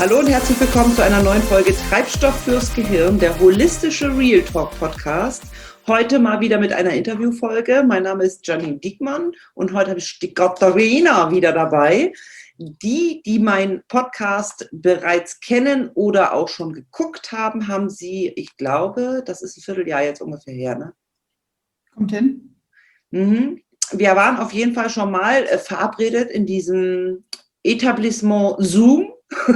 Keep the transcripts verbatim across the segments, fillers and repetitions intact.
Hallo und herzlich willkommen zu einer neuen Folge Treibstoff fürs Gehirn, der holistische Real Talk Podcast. Heute mal wieder mit einer Interviewfolge. Mein Name ist Janine Diekmann und heute habe ich die Katharina wieder dabei. Die, die meinen Podcast bereits kennen oder auch schon geguckt haben, haben sie, ich glaube, das ist ein Vierteljahr jetzt ungefähr her, ne? Kommt hin. Mhm. Wir waren auf jeden Fall schon mal äh, verabredet in diesem Etablissement Zoom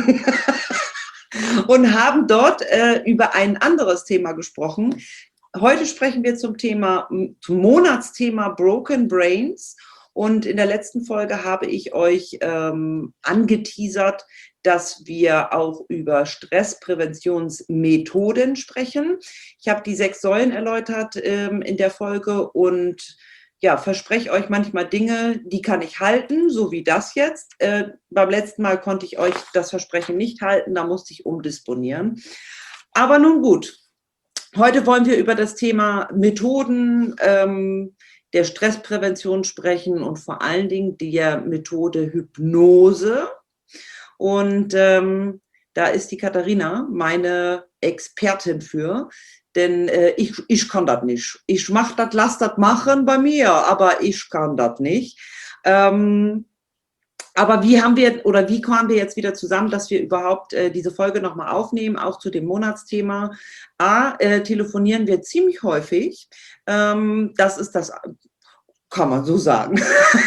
und haben dort äh, über ein anderes Thema gesprochen. Heute sprechen wir zum Thema, zum Monatsthema Broken Brains. Und in der letzten Folge habe ich euch ähm, angeteasert, dass wir auch über Stresspräventionsmethoden sprechen. Ich habe die sechs Säulen erläutert ähm, in der Folge und ja, verspreche euch manchmal Dinge, die kann ich halten, so wie das jetzt. Äh, beim letzten Mal konnte ich euch das Versprechen nicht halten, da musste ich umdisponieren. Aber nun gut, heute wollen wir über das Thema Methoden ähm, der Stressprävention sprechen und vor allen Dingen der Methode Hypnose. Und ähm, da ist die Katharina meine Expertin für. Denn äh, ich, ich kann das nicht. Ich mach das, lass das machen bei mir, aber ich kann das nicht. Ähm, aber wie haben wir oder wie kamen wir jetzt wieder zusammen, dass wir überhaupt äh, diese Folge nochmal aufnehmen, auch zu dem Monatsthema? A, äh, telefonieren wir ziemlich häufig. Ähm, das ist das, kann man so sagen.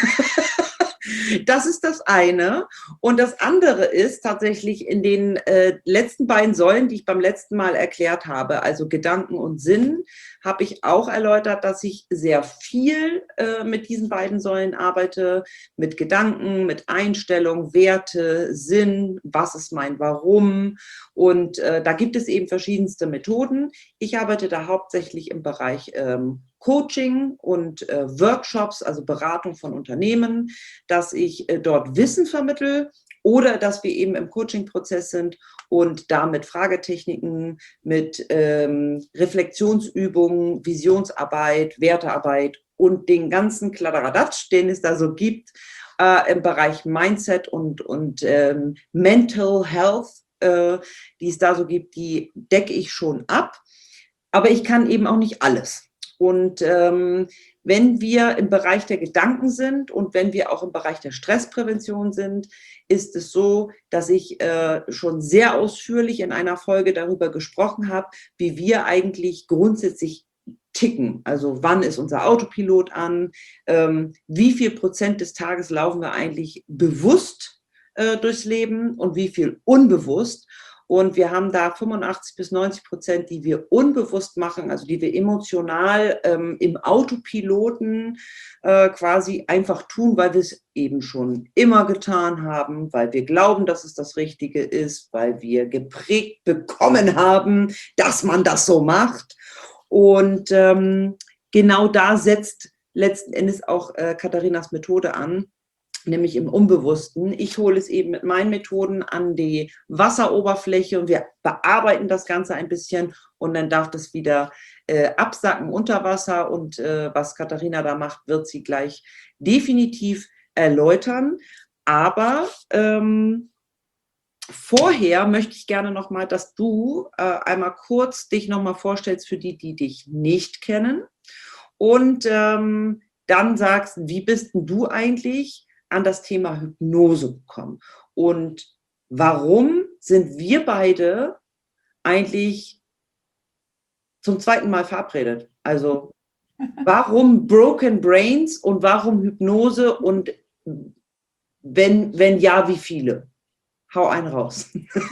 Das ist das eine. Und das andere ist tatsächlich in den äh, letzten beiden Säulen, die ich beim letzten Mal erklärt habe, also Gedanken und Sinn, habe ich auch erläutert, dass ich sehr viel äh, mit diesen beiden Säulen arbeite, mit Gedanken, mit Einstellung, Werte, Sinn, was ist mein Warum. Und äh, da gibt es eben verschiedenste Methoden. Ich arbeite da hauptsächlich im Bereich ähm, Coaching und äh, Workshops, also Beratung von Unternehmen, dass ich äh, dort Wissen vermittle oder dass wir eben im Coaching-Prozess sind und da mit Fragetechniken, mit ähm, Reflexionsübungen, Visionsarbeit, Wertearbeit und den ganzen Kladderadatsch, den es da so gibt, äh, im Bereich Mindset und, und ähm, Mental Health, äh, die es da so gibt, die decke ich schon ab. Aber ich kann eben auch nicht alles. Und ähm, wenn wir im Bereich der Gedanken sind und wenn wir auch im Bereich der Stressprävention sind, ist es so, dass ich äh, schon sehr ausführlich in einer Folge darüber gesprochen habe, wie wir eigentlich grundsätzlich ticken. Also wann ist unser Autopilot an? Ähm, wie viel Prozent des Tages laufen wir eigentlich bewusst äh, durchs Leben und wie viel unbewusst? Und wir haben da fünfundachtzig bis neunzig Prozent, die wir unbewusst machen, also die wir emotional ähm, im Autopiloten äh, quasi einfach tun, weil wir es eben schon immer getan haben, weil wir glauben, dass es das Richtige ist, weil wir geprägt bekommen haben, dass man das so macht. Und ähm, genau da setzt letzten Endes auch äh, Katharinas Methode an, nämlich im Unbewussten. Ich hole es eben mit meinen Methoden an die Wasseroberfläche und wir bearbeiten das Ganze ein bisschen und dann darf das wieder äh, absacken unter Wasser und äh, was Katharina da macht, wird sie gleich definitiv erläutern. Aber ähm, vorher möchte ich gerne nochmal, dass du äh, einmal kurz dich nochmal vorstellst für die, die dich nicht kennen und ähm, dann sagst, wie bist denn du eigentlich an das Thema Hypnose gekommen? Und warum sind wir beide eigentlich zum zweiten Mal verabredet? Also warum Broken Brains und warum Hypnose und wenn, wenn ja, wie viele? Hau einen raus.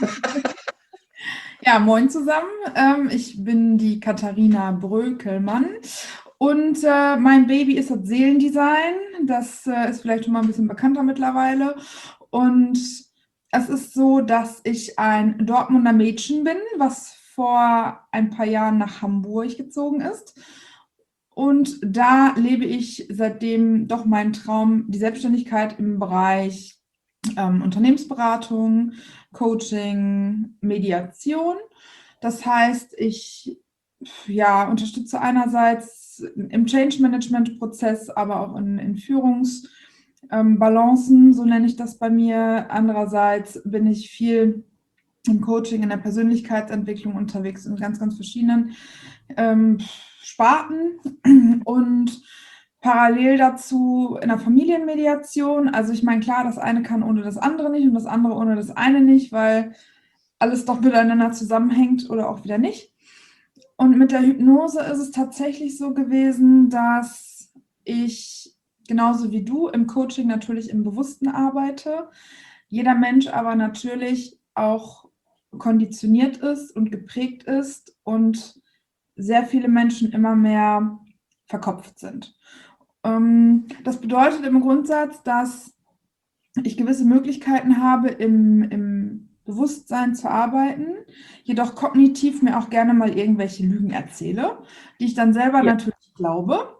Ja, moin zusammen. Ähm, ich bin die Katharina Brökelmann und äh, mein Baby ist das Seelendesign. Das äh, ist vielleicht schon mal ein bisschen bekannter mittlerweile. Und es ist so, dass ich ein Dortmunder Mädchen bin, was vor ein paar Jahren nach Hamburg gezogen ist. Und da lebe ich seitdem doch meinen Traum, die Selbstständigkeit im Bereich ähm, Unternehmensberatung, Coaching, Mediation. Das heißt, ich ja, unterstütze einerseits im Change-Management-Prozess, aber auch in, in Führungsbalancen, ähm, so nenne ich das bei mir. Andererseits bin ich viel im Coaching, in der Persönlichkeitsentwicklung unterwegs, in ganz, ganz verschiedenen ähm, Sparten und parallel dazu in der Familienmediation. Also ich meine, klar, das eine kann ohne das andere nicht und das andere ohne das eine nicht, weil alles doch miteinander zusammenhängt oder auch wieder nicht. Und mit der Hypnose ist es tatsächlich so gewesen, dass ich genauso wie du im Coaching natürlich im Bewussten arbeite, jeder Mensch aber natürlich auch konditioniert ist und geprägt ist und sehr viele Menschen immer mehr verkopft sind. Das bedeutet im Grundsatz, dass ich gewisse Möglichkeiten habe, im, im Bewusstsein zu arbeiten, jedoch kognitiv mir auch gerne mal irgendwelche Lügen erzähle, die ich dann selber ja. natürlich glaube.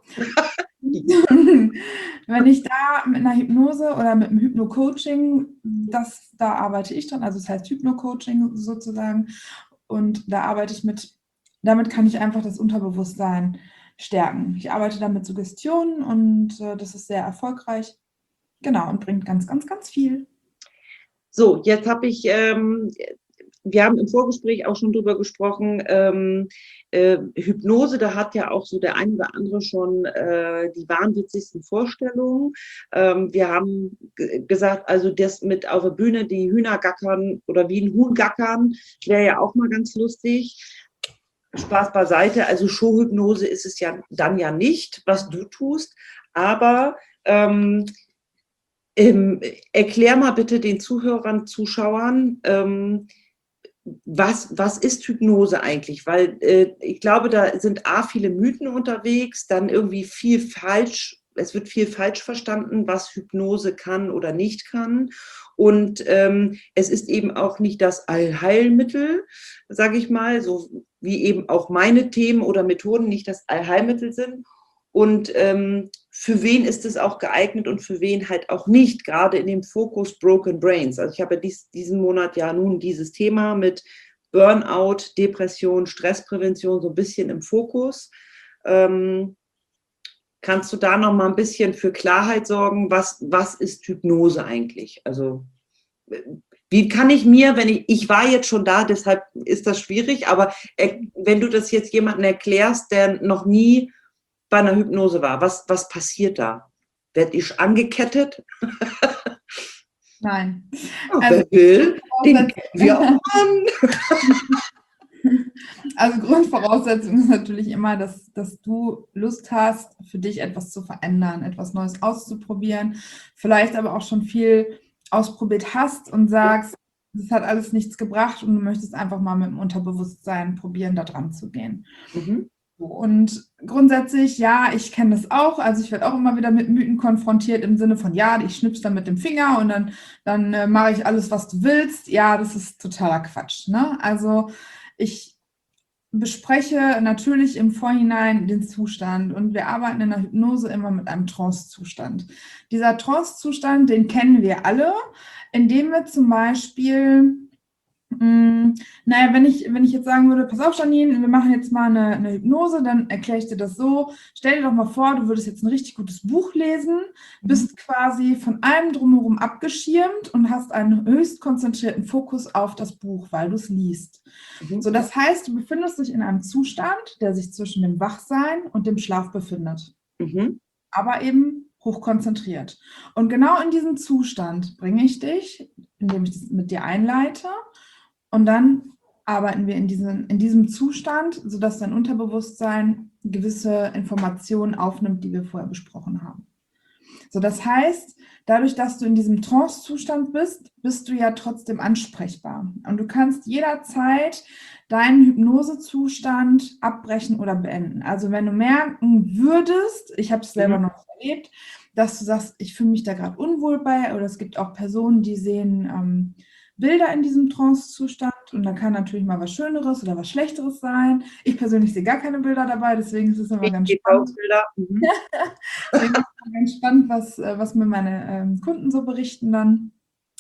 Wenn ich da mit einer Hypnose oder mit einem Hypno-Coaching, das, da arbeite ich dran, also das heißt Hypno-Coaching sozusagen, und da arbeite ich mit, damit kann ich einfach das Unterbewusstsein stärken. Ich arbeite da mit Suggestionen und äh, das ist sehr erfolgreich. Genau, und bringt ganz, ganz, ganz viel. So, jetzt habe ich, ähm, wir haben im Vorgespräch auch schon drüber gesprochen, ähm, äh, Hypnose, da hat ja auch so der ein oder andere schon äh, die wahnwitzigsten Vorstellungen. Ähm, wir haben gesagt, also das mit auf der Bühne die Hühner gackern oder wie ein Huhn gackern, wäre ja auch mal ganz lustig. Spaß beiseite, also Showhypnose ist es ja dann ja nicht, was du tust, aber ähm, ähm, erklär mal bitte den Zuhörern, Zuschauern, ähm, was, was ist Hypnose eigentlich? Weil äh, ich glaube, da sind A, viele Mythen unterwegs, dann irgendwie viel falsch, es wird viel falsch verstanden, was Hypnose kann oder nicht kann. Und ähm, es ist eben auch nicht das Allheilmittel, sage ich mal, so wie eben auch meine Themen oder Methoden nicht das Allheilmittel sind. Und ähm, für wen ist es auch geeignet und für wen halt auch nicht, gerade in dem Fokus Broken Brains. Also ich habe ja dies, diesen Monat ja nun dieses Thema mit Burnout, Depression, Stressprävention so ein bisschen im Fokus. Ähm, kannst du da noch mal ein bisschen für Klarheit sorgen? Was, was ist Hypnose eigentlich? Also wie kann ich mir, wenn ich, ich war jetzt schon da, deshalb ist das schwierig, aber wenn du das jetzt jemandem erklärst, der noch nie bei einer Hypnose war, was, was passiert da? Werd ich angekettet? Nein. Oh, also, wer will, den ketten wir auch an. Also Grundvoraussetzung ist natürlich immer, dass, dass du Lust hast, für dich etwas zu verändern, etwas Neues auszuprobieren, vielleicht aber auch schon viel ausprobiert hast und sagst, das hat alles nichts gebracht und du möchtest einfach mal mit dem Unterbewusstsein probieren, da dran zu gehen. Mhm. Und grundsätzlich, ja, ich kenne das auch, also ich werde auch immer wieder mit Mythen konfrontiert im Sinne von, ja, ich schnipp's dann mit dem Finger und dann, dann äh, mache ich alles, was du willst. Ja, das ist totaler Quatsch, ne? Also ich bespreche natürlich im Vorhinein den Zustand und wir arbeiten in der Hypnose immer mit einem Trance-Zustand. Dieser Trance-Zustand, den kennen wir alle, indem wir zum Beispiel, mh, naja, wenn ich, wenn ich jetzt sagen würde, pass auf Janine, wir machen jetzt mal eine, eine Hypnose, dann erkläre ich dir das so, stell dir doch mal vor, du würdest jetzt ein richtig gutes Buch lesen, bist quasi von allem drumherum abgeschirmt und hast einen höchst konzentrierten Fokus auf das Buch, weil du es liest. Mhm. So, das heißt, du befindest dich in einem Zustand, der sich zwischen dem Wachsein und dem Schlaf befindet. Mhm. Aber eben hochkonzentriert. Und genau in diesen Zustand bringe ich dich, indem ich das mit dir einleite. Und dann arbeiten wir in, diesen, in diesem Zustand, sodass dein Unterbewusstsein gewisse Informationen aufnimmt, die wir vorher besprochen haben. So, das heißt, dadurch, dass du in diesem Trance-Zustand bist, bist du ja trotzdem ansprechbar. Und du kannst jederzeit deinen Hypnosezustand abbrechen oder beenden. Also wenn du merken würdest, ich habe es selber mhm. noch erlebt, dass du sagst, ich fühle mich da gerade unwohl bei, oder es gibt auch Personen, die sehen ähm, Bilder in diesem Trance-Zustand und da kann natürlich mal was Schöneres oder was Schlechteres sein. Ich persönlich sehe gar keine Bilder dabei, deswegen ist es immer ich ganz spannend. Mhm. Deswegen ist es ganz spannend, was, was mir meine ähm, Kunden so berichten dann.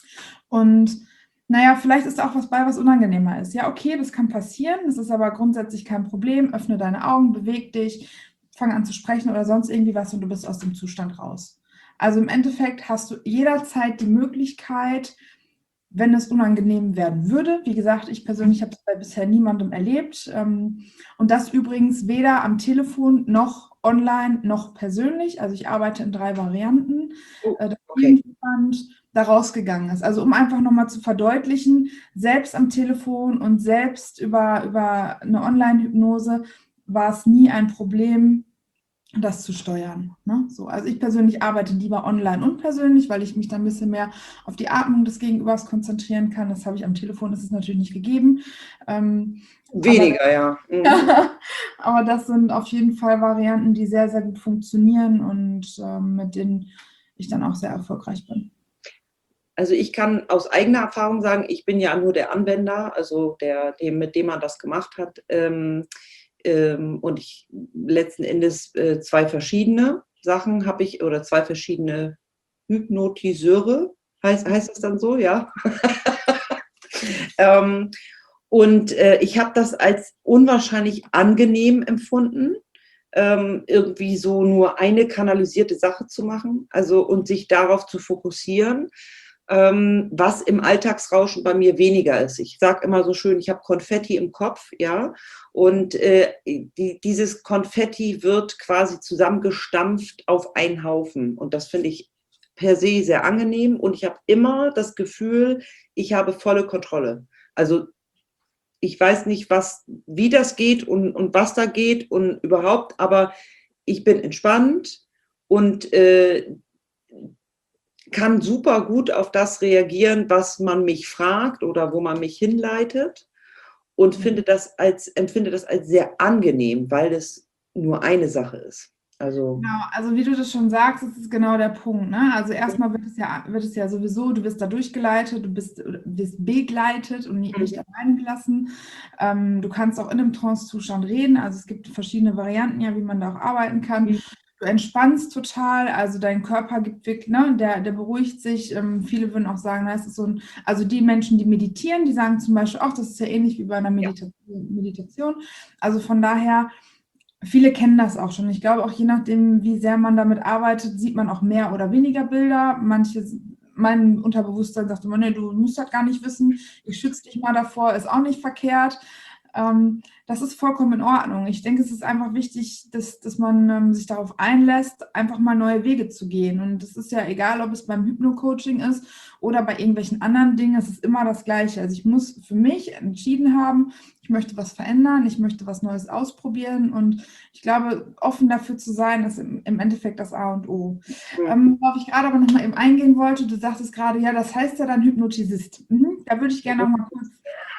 Und naja, vielleicht ist da auch was bei, was unangenehmer ist. Ja, okay, das kann passieren, das ist aber grundsätzlich kein Problem. Öffne deine Augen, beweg dich, fang an zu sprechen oder sonst irgendwie was und du bist aus dem Zustand raus. Also im Endeffekt hast du jederzeit die Möglichkeit, wenn es unangenehm werden würde. Wie gesagt, ich persönlich habe es bei bisher niemandem erlebt. Ähm, und das übrigens weder am Telefon noch online noch persönlich. Also ich arbeite in drei Varianten. Oh, Äh, dass okay. niemand da rausgegangen ist. Also um einfach nochmal zu verdeutlichen, selbst am Telefon und selbst über, über eine Online-Hypnose war es nie ein Problem, das zu steuern. Ne? So, also ich persönlich arbeite lieber online und persönlich, weil ich mich dann ein bisschen mehr auf die Atmung des Gegenübers konzentrieren kann. Das habe ich am Telefon, das ist natürlich nicht gegeben. Ähm, Weniger, aber, ja. Mhm. aber das sind auf jeden Fall Varianten, die sehr, sehr gut funktionieren und ähm, mit denen ich dann auch sehr erfolgreich bin. Also ich kann aus eigener Erfahrung sagen, ich bin ja nur der Anwender, also der, dem, mit dem man das gemacht hat. Ähm, ähm, und ich letzten Endes äh, zwei verschiedene Sachen habe ich oder zwei verschiedene Hypnotiseure, heißt, heißt das dann so, ja? ähm, und äh, ich habe das als unwahrscheinlich angenehm empfunden, ähm, irgendwie so nur eine kanalisierte Sache zu machen, also und sich darauf zu fokussieren, ähm, was im Alltagsrauschen bei mir weniger ist. Ich sage immer so schön, ich habe Konfetti im Kopf, ja, und äh, die, dieses Konfetti wird quasi zusammengestampft auf einen Haufen und das finde ich per se sehr angenehm und ich habe immer das Gefühl, ich habe volle Kontrolle. Also ich weiß nicht, was, wie das geht und, und was da geht und überhaupt, aber ich bin entspannt und äh, kann super gut auf das reagieren, was man mich fragt oder wo man mich hinleitet und finde das als, empfinde das als sehr angenehm, weil es nur eine Sache ist. Also, Genau, also wie du das schon sagst, das ist genau der Punkt. Ne? Also erstmal wird es ja, wird es ja sowieso, du wirst da durchgeleitet, du bist, du wirst begleitet und nicht, nicht allein gelassen. Ähm, du kannst auch in einem Trance-Zustand reden. Also es gibt verschiedene Varianten, ja, wie man da auch arbeiten kann. Du entspannst total, also dein Körper gibt wirklich, ne, der, der beruhigt sich. Ähm, viele würden auch sagen, das ist so ein, also die Menschen, die meditieren, die sagen zum Beispiel auch, das ist ja ähnlich wie bei einer Medita Meditation. Also von daher, viele kennen das auch schon. Ich glaube auch, je nachdem, wie sehr man damit arbeitet, sieht man auch mehr oder weniger Bilder. Manche, mein Unterbewusstsein sagt immer, nee, du musst das gar nicht wissen. Ich schütze dich mal davor, ist auch nicht verkehrt. Ähm, das ist vollkommen in Ordnung. Ich denke, es ist einfach wichtig, dass, dass man ähm, sich darauf einlässt, einfach mal neue Wege zu gehen. Und es ist ja egal, ob es beim Hypno-Coaching ist oder bei irgendwelchen anderen Dingen, es ist immer das Gleiche. Also ich muss für mich entschieden haben, ich möchte was verändern, ich möchte was Neues ausprobieren und ich glaube, offen dafür zu sein, ist im, im Endeffekt das A und O. Ähm, worauf ich gerade aber noch mal eben eingehen wollte, du sagtest gerade, ja, das heißt ja dann Hypnotisist. Mhm. Da würde ich gerne noch mal kurz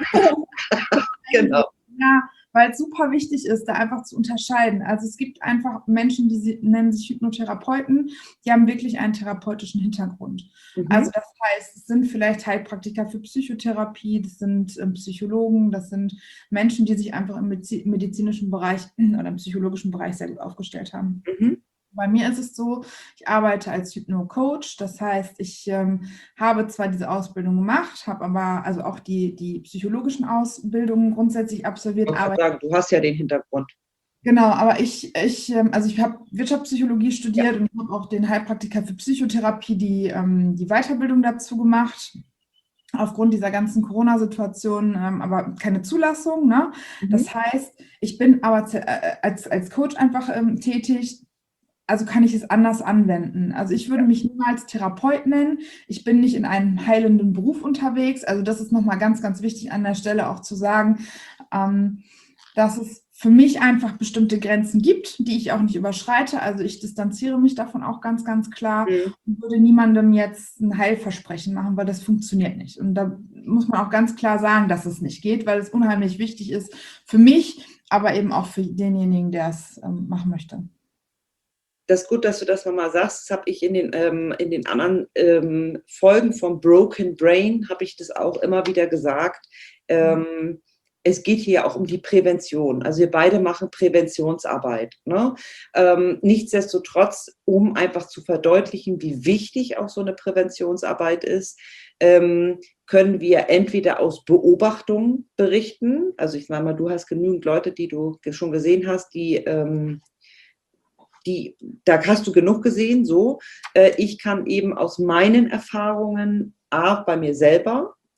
genau. ja, weil es super wichtig ist, da einfach zu unterscheiden. Also es gibt einfach Menschen, die sie, nennen sich Hypnotherapeuten, die haben wirklich einen therapeutischen Hintergrund. Mhm. Also das heißt, es sind vielleicht Heilpraktiker für Psychotherapie, das sind ähm, Psychologen, das sind Menschen, die sich einfach im medizinischen Bereich oder im psychologischen Bereich sehr gut aufgestellt haben. Mhm. Bei mir ist es so, ich arbeite als Hypno-Coach, das heißt, ich ähm, habe zwar diese Ausbildung gemacht, habe aber also auch die, die psychologischen Ausbildungen grundsätzlich absolviert. Ich Aber sagen, du hast ja den Hintergrund. genau, aber ich, ich ähm, also ich habe Wirtschaftspsychologie studiert Ja. und habe auch den Heilpraktiker für Psychotherapie die, ähm, die Weiterbildung dazu gemacht. Aufgrund dieser ganzen Corona-Situation, ähm, aber keine Zulassung. Ne? Mhm. Das heißt, ich bin aber äh, als, als Coach einfach ähm, tätig. Also kann ich es anders anwenden. Also ich würde mich niemals Therapeut nennen. Ich bin nicht in einem heilenden Beruf unterwegs. Also das ist nochmal ganz, ganz wichtig an der Stelle auch zu sagen, ähm, dass es für mich einfach bestimmte Grenzen gibt, die ich auch nicht überschreite. Also ich distanziere mich davon auch ganz, ganz klar Mhm. und würde niemandem jetzt ein Heilversprechen machen, weil das funktioniert nicht. Und da muss man auch ganz klar sagen, dass es nicht geht, weil es unheimlich wichtig ist für mich, aber eben auch für denjenigen, der es ähm, machen möchte. Das ist gut, dass du das nochmal sagst. Das habe ich in den, ähm, in den anderen ähm, Folgen vom Broken Brain, habe ich das auch immer wieder gesagt. Ähm, es geht hier auch um die Prävention. Also wir beide machen Präventionsarbeit. Ne? Ähm, nichtsdestotrotz, um einfach zu verdeutlichen, wie wichtig auch so eine Präventionsarbeit ist, ähm, können wir entweder aus Beobachtungen berichten. Also ich sage mal, du hast genügend Leute, die du schon gesehen hast, die ähm, Die, da hast du genug gesehen, so. Ich kann eben aus meinen Erfahrungen, A, bei mir selber,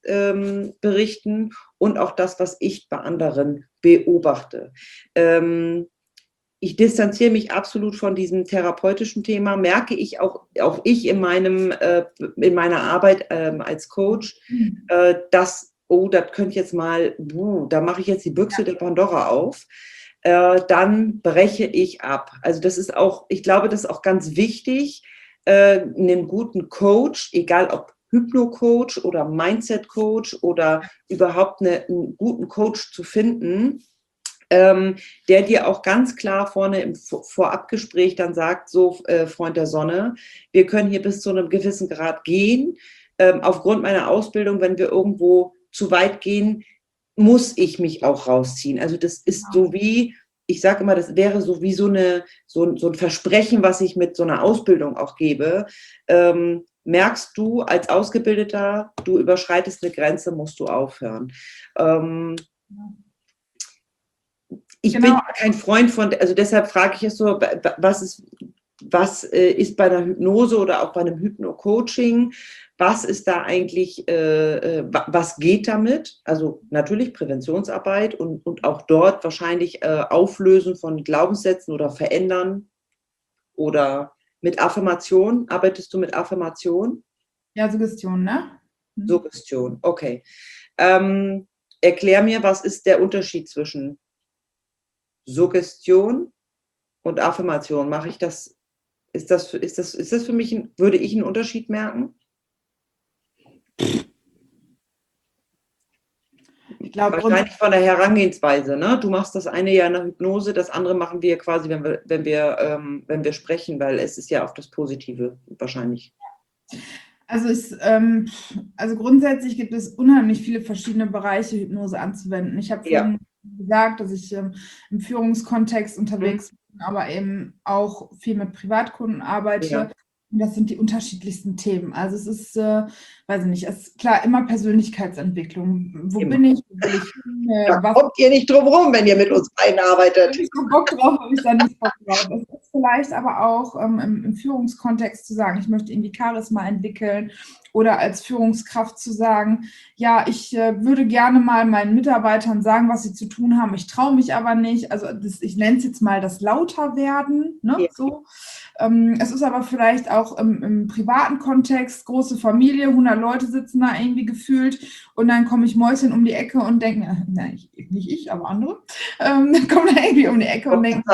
ähm, berichten und auch das, was ich bei anderen beobachte. Ähm, ich distanziere mich absolut von diesem therapeutischen Thema, merke ich auch, auch ich in, meinem, äh, in meiner Arbeit ähm, als Coach, äh, dass, oh, das könnte jetzt mal, uh, da mache ich jetzt die Büchse ja. der Pandora auf. Äh, dann breche ich ab. Also das ist auch, ich glaube, das ist auch ganz wichtig, äh, einen guten Coach, egal ob Hypno-Coach oder Mindset-Coach oder überhaupt eine, einen guten Coach zu finden, ähm, der dir auch ganz klar vorne im Vorabgespräch dann sagt, so äh, Freund der Sonne, wir können hier bis zu einem gewissen Grad gehen. Ähm, aufgrund meiner Ausbildung, wenn wir irgendwo zu weit gehen, muss ich mich auch rausziehen. Also das ist so wie, ich sage immer, das wäre so wie so, eine, so, so ein Versprechen, was ich mit so einer Ausbildung auch gebe. Ähm, merkst du als Ausgebildeter, du überschreitest eine Grenze, musst du aufhören. Ähm, ich genau. bin kein Freund von, also deshalb frage ich es so, was ist, was ist bei einer Hypnose oder auch bei einem Hypno-Coaching, was ist da eigentlich, äh, was geht damit? Also natürlich Präventionsarbeit und, und auch dort wahrscheinlich äh, Auflösen von Glaubenssätzen oder Verändern oder mit Affirmation. Arbeitest du mit Affirmation? Ja, Suggestion, ne? Mhm. Suggestion, okay. Ähm, erklär mir, was ist der Unterschied zwischen Suggestion und Affirmation? Mache ich das, ist das, ist das, ist das für mich, ein, würde ich einen Unterschied merken? Ich glaube, wahrscheinlich von der Herangehensweise, ne? Du machst das eine ja in der Hypnose, das andere machen wir quasi, wenn wir, wenn wir, ähm, wenn wir sprechen, weil es ist ja auf das Positive wahrscheinlich. Also, es, ähm, also grundsätzlich gibt es unheimlich viele verschiedene Bereiche, Hypnose anzuwenden. Ich habe vorhin ja. gesagt, dass ich ähm, im Führungskontext unterwegs mhm. bin, aber eben auch viel mit Privatkunden arbeite. Ja. Und das sind die unterschiedlichsten Themen. Also es ist, äh, weiß ich nicht, es ist klar immer Persönlichkeitsentwicklung. Wo immer. bin ich? Wo will ich hin? Äh, da was, kommt ihr nicht drum rum, wenn ihr mit uns beiden arbeitet. Wenn ich so Bock drauf habe, ich da nicht Bock drauf. Es ist vielleicht aber auch ähm, im, im Führungskontext zu sagen, ich möchte irgendwie Charisma entwickeln oder als Führungskraft zu sagen, ja, ich äh, würde gerne mal meinen Mitarbeitern sagen, was sie zu tun haben. Ich traue mich aber nicht. Also das, ich nenne es jetzt mal das Lauterwerden, ne? Ja. So. Ähm, es ist aber vielleicht auch im, im privaten Kontext, große Familie, hundert Leute sitzen da irgendwie gefühlt und dann komme ich Mäuschen um die Ecke und denke, na, ich, nicht ich, aber andere, ähm, dann kommen da irgendwie um die Ecke und denken,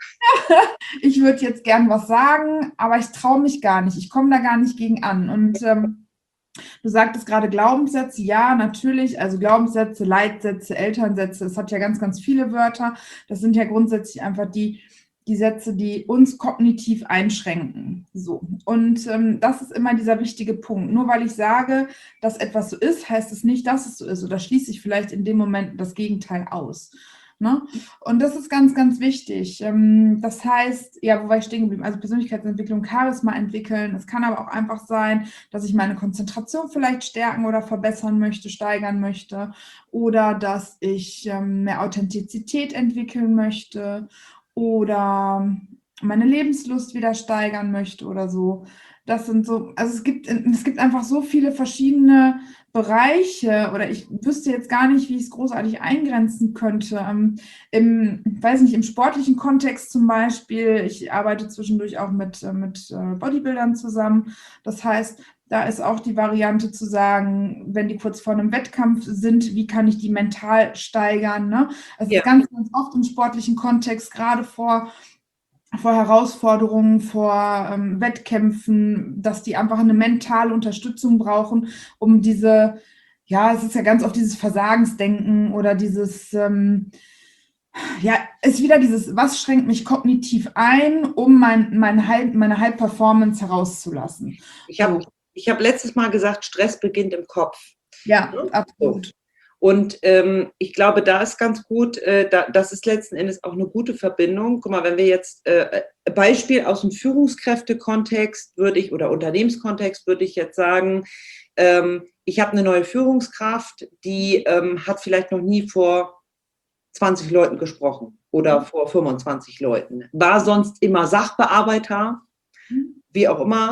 ich würde jetzt gern was sagen, aber ich traue mich gar nicht, ich komme da gar nicht gegen an. Und ähm, du sagtest gerade Glaubenssätze, ja, natürlich, also Glaubenssätze, Leitsätze, Elternsätze, es hat ja ganz, ganz viele Wörter. Das sind ja grundsätzlich einfach die, die Sätze, die uns kognitiv einschränken. So. Und ähm, das ist immer dieser wichtige Punkt. Nur weil ich sage, dass etwas so ist, heißt es nicht, dass es so ist. Oder schließe ich vielleicht in dem Moment das Gegenteil aus. Ne? Und das ist ganz, ganz wichtig. Das heißt, ja, wo war ich stehen geblieben? Also Persönlichkeitsentwicklung, Charisma entwickeln. Es kann aber auch einfach sein, dass ich meine Konzentration vielleicht stärken oder verbessern möchte, steigern möchte. Oder dass ich mehr Authentizität entwickeln möchte. Oder meine Lebenslust wieder steigern möchte oder so. Das sind so, also es gibt, es gibt einfach so viele verschiedene Bereiche oder ich wüsste jetzt gar nicht, wie ich es großartig eingrenzen könnte. Ähm, im, weiß nicht, im sportlichen Kontext zum Beispiel, ich arbeite zwischendurch auch mit, mit Bodybuildern zusammen. Das heißt, da ist auch die Variante zu sagen, wenn die kurz vor einem Wettkampf sind, wie kann ich die mental steigern? Ne? Also ja. ganz, ganz oft im sportlichen Kontext, gerade vor vor Herausforderungen, vor ähm, Wettkämpfen, dass die einfach eine mentale Unterstützung brauchen, um diese, ja, es ist ja ganz oft dieses Versagensdenken oder dieses, ähm, ja, ist wieder dieses, was schränkt mich kognitiv ein, um mein, mein High, meine High-Performance herauszulassen. Ich habe so. ich hab letztes Mal gesagt, Stress beginnt im Kopf. Ja, ja? absolut. So. Und ähm, ich glaube, da ist ganz gut, äh, da, das ist letzten Endes auch eine gute Verbindung. Guck mal, wenn wir jetzt, äh, Beispiel aus dem Führungskräftekontext würde ich, oder Unternehmenskontext würde ich jetzt sagen, ähm, ich habe eine neue Führungskraft, die ähm, hat vielleicht noch nie vor zwanzig Leuten gesprochen oder vor fünfundzwanzig Leuten. War sonst immer Sachbearbeiter, wie auch immer.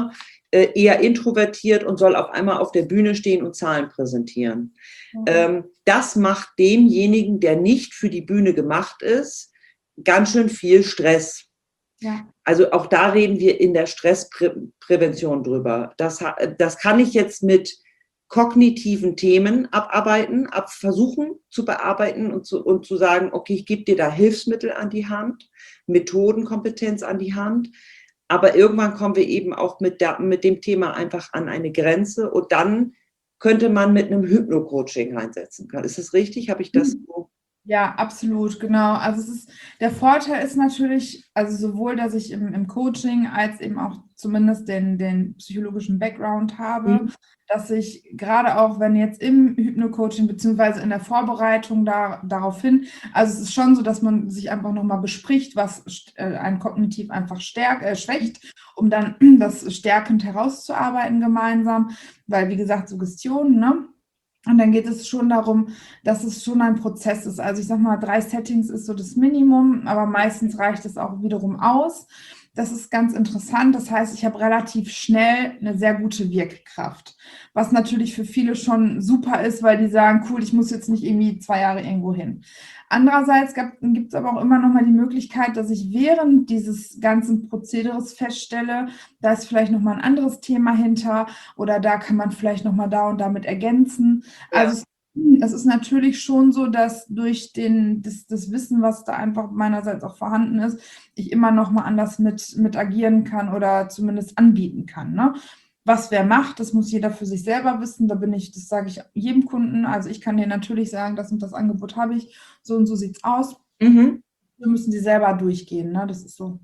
äh, eher introvertiert und soll auf einmal auf der Bühne stehen und Zahlen präsentieren. Mhm. Ähm, das macht demjenigen, der nicht für die Bühne gemacht ist, ganz schön viel Stress. Ja. Also auch da reden wir in der Stressprävention drüber. Das, das kann ich jetzt mit kognitiven Themen abarbeiten, ab versuchen zu bearbeiten und zu, und zu sagen, okay, ich gebe dir da Hilfsmittel an die Hand, Methodenkompetenz an die Hand, aber irgendwann kommen wir eben auch mit, der, mit dem Thema einfach an eine Grenze und dann könnte man mit einem Hypno-Coaching reinsetzen. Ist das richtig? Habe ich das so? Ja, absolut, genau. Also es ist, der Vorteil ist natürlich, also sowohl, dass ich im, im Coaching als eben auch zumindest den, den psychologischen Background habe, mhm. dass ich gerade auch, wenn jetzt im Hypno-Coaching beziehungsweise in der Vorbereitung da, darauf hin, also es ist schon so, dass man sich einfach nochmal bespricht, was äh, einen kognitiv einfach stärk, äh, schwächt, um dann das stärkend herauszuarbeiten gemeinsam, weil wie gesagt, Suggestionen, ne? Und dann geht es schon darum, dass es schon ein Prozess ist. Also ich sag mal, drei Settings ist so das Minimum, aber meistens reicht es auch wiederum aus. Das ist ganz interessant. Das heißt, ich habe relativ schnell eine sehr gute Wirkkraft, was natürlich für viele schon super ist, weil die sagen, cool, ich muss jetzt nicht irgendwie zwei Jahre irgendwo hin. Andererseits gibt es aber auch immer noch mal die Möglichkeit, dass ich während dieses ganzen Prozederes feststelle, da ist vielleicht noch mal ein anderes Thema hinter oder da kann man vielleicht noch mal da und damit ergänzen. Ja. Also es, es ist natürlich schon so, dass durch den, das, das Wissen, was da einfach meinerseits auch vorhanden ist, ich immer noch mal anders mit, mit agieren kann oder zumindest anbieten kann, ne? Was wer macht, das muss jeder für sich selber wissen. Da bin ich, das sage ich jedem Kunden. Also ich kann dir natürlich sagen, das und das Angebot habe ich. So und so sieht's aus. Mhm. Wir müssen sie selber durchgehen. Ne? Das ist so.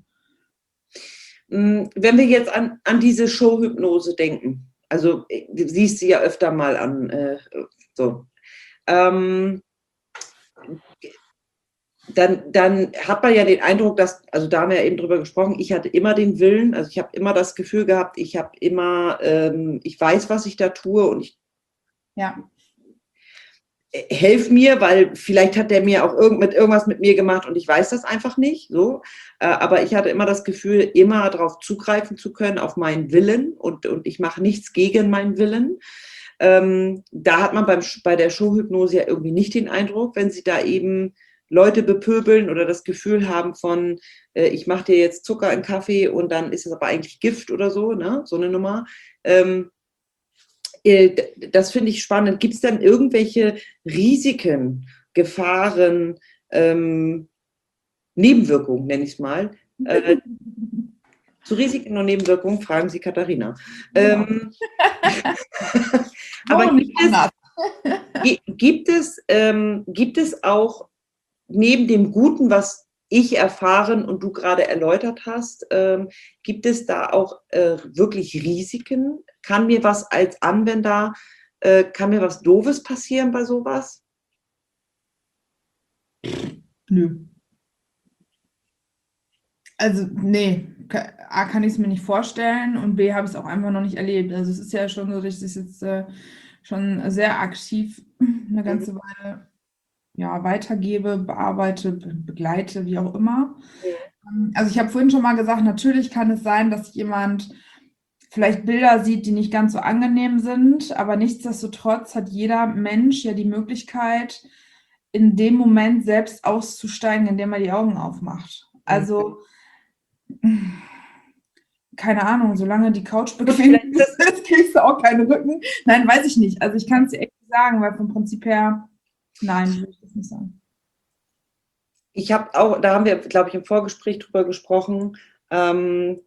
Wenn wir jetzt an, an diese Showhypnose denken, also du siehst sie ja öfter mal an, äh, so. Ähm, Dann, dann hat man ja den Eindruck, dass, also da haben wir ja eben drüber gesprochen, ich hatte immer den Willen, also ich habe immer das Gefühl gehabt, ich habe immer, ähm, ich weiß, was ich da tue und ich ja. helf mir, weil vielleicht hat der mir auch irgend, mit irgendwas mit mir gemacht und ich weiß das einfach nicht, so. Äh, aber ich hatte immer das Gefühl, immer darauf zugreifen zu können, auf meinen Willen und, und ich mache nichts gegen meinen Willen. Ähm, da hat man beim, bei der Showhypnose ja irgendwie nicht den Eindruck, wenn sie da eben Leute bepöbeln oder das Gefühl haben von, äh, ich mache dir jetzt Zucker in Kaffee und dann ist es aber eigentlich Gift oder so, ne? So eine Nummer. Ähm, äh, das finde ich spannend. Gibt es dann irgendwelche Risiken, Gefahren, ähm, Nebenwirkungen, nenne ich es mal? Äh, zu Risiken und Nebenwirkungen fragen Sie Katharina. Genau. Ähm, aber gibt es, gibt, es, ähm, gibt es auch neben dem Guten, was ich erfahren und du gerade erläutert hast, ähm, gibt es da auch äh, wirklich Risiken? Kann mir was als Anwender, äh, kann mir was Doofes passieren bei sowas? Nö. Also, nee, A, kann ich es mir nicht vorstellen und B, habe ich es auch einfach noch nicht erlebt. Also es ist ja schon so, dass ich das jetzt äh, schon sehr aktiv eine ganze mhm. Weile ja, weitergebe, bearbeite, begleite, wie auch immer. Mhm. Also ich habe vorhin schon mal gesagt, natürlich kann es sein, dass jemand vielleicht Bilder sieht, die nicht ganz so angenehm sind, aber nichtsdestotrotz hat jeder Mensch ja die Möglichkeit, in dem Moment selbst auszusteigen, indem er die Augen aufmacht. Also keine Ahnung, solange die Couch bequem ist, kriegst du auch keinen Rücken. Nein, weiß ich nicht. Also ich kann es dir echt sagen, weil vom Prinzip her, nein, würde ich das nicht sagen. Ich habe auch, da haben wir, glaube ich, im Vorgespräch drüber gesprochen. Ähm,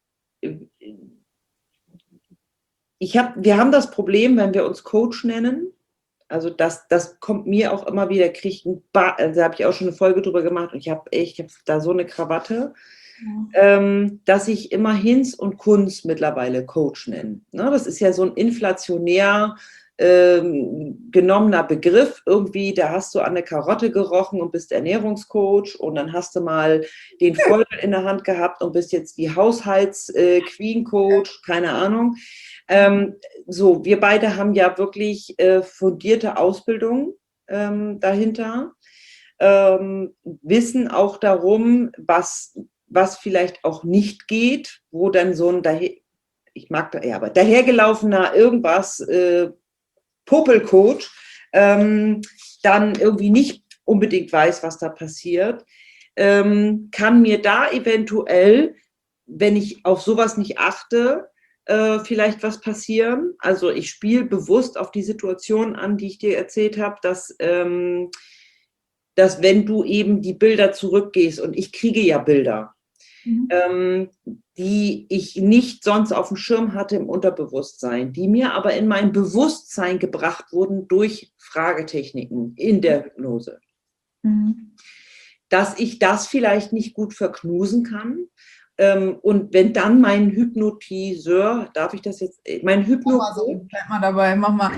ich hab, wir haben das Problem, wenn wir uns Coach nennen. Also das, das kommt mir auch immer wieder, kriege ich ein ba- also da habe ich auch schon eine Folge drüber gemacht und ich habe echt, ich habe da so eine Krawatte. Ja. Ähm, dass ich immer Hinz und Kunz mittlerweile Coach nenne. Ne, das ist ja so ein inflationär ähm, genommener Begriff. Irgendwie, da hast du an eine Karotte gerochen und bist Ernährungscoach und dann hast du mal den Vogel in der Hand gehabt und bist jetzt die Haushalts-Queen-Coach, keine Ahnung. Ähm, so, wir beide haben ja wirklich äh, fundierte Ausbildung ähm, dahinter, ähm, wissen auch darum, was was vielleicht auch nicht geht, wo dann so ein, ich mag da, ja, aber dahergelaufener irgendwas, äh, Popelcoach, ähm, dann irgendwie nicht unbedingt weiß, was da passiert, ähm, kann mir da eventuell, wenn ich auf sowas nicht achte, äh, vielleicht was passieren. Also ich spiele bewusst auf die Situation an, die ich dir erzählt habe, dass, ähm, dass wenn du eben die Bilder zurückgehst, und ich kriege ja Bilder, mhm. ähm, die ich nicht sonst auf dem Schirm hatte im Unterbewusstsein, die mir aber in mein Bewusstsein gebracht wurden durch Fragetechniken in der Hypnose. Mhm. Dass ich das vielleicht nicht gut verknusen kann. Ähm, und wenn dann mein Hypnotiseur, darf ich das jetzt, mein Hypnocoach, bleib mal dabei, mach mal.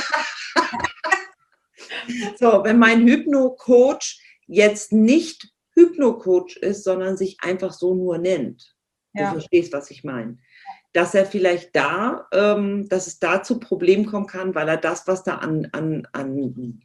So, wenn mein Hypnocoach jetzt nicht Hypnocoach ist, sondern sich einfach so nur nennt, ja. Du verstehst, was ich meine, dass er vielleicht da, ähm, dass es da zu Problemen kommen kann, weil er das, was da an, an, an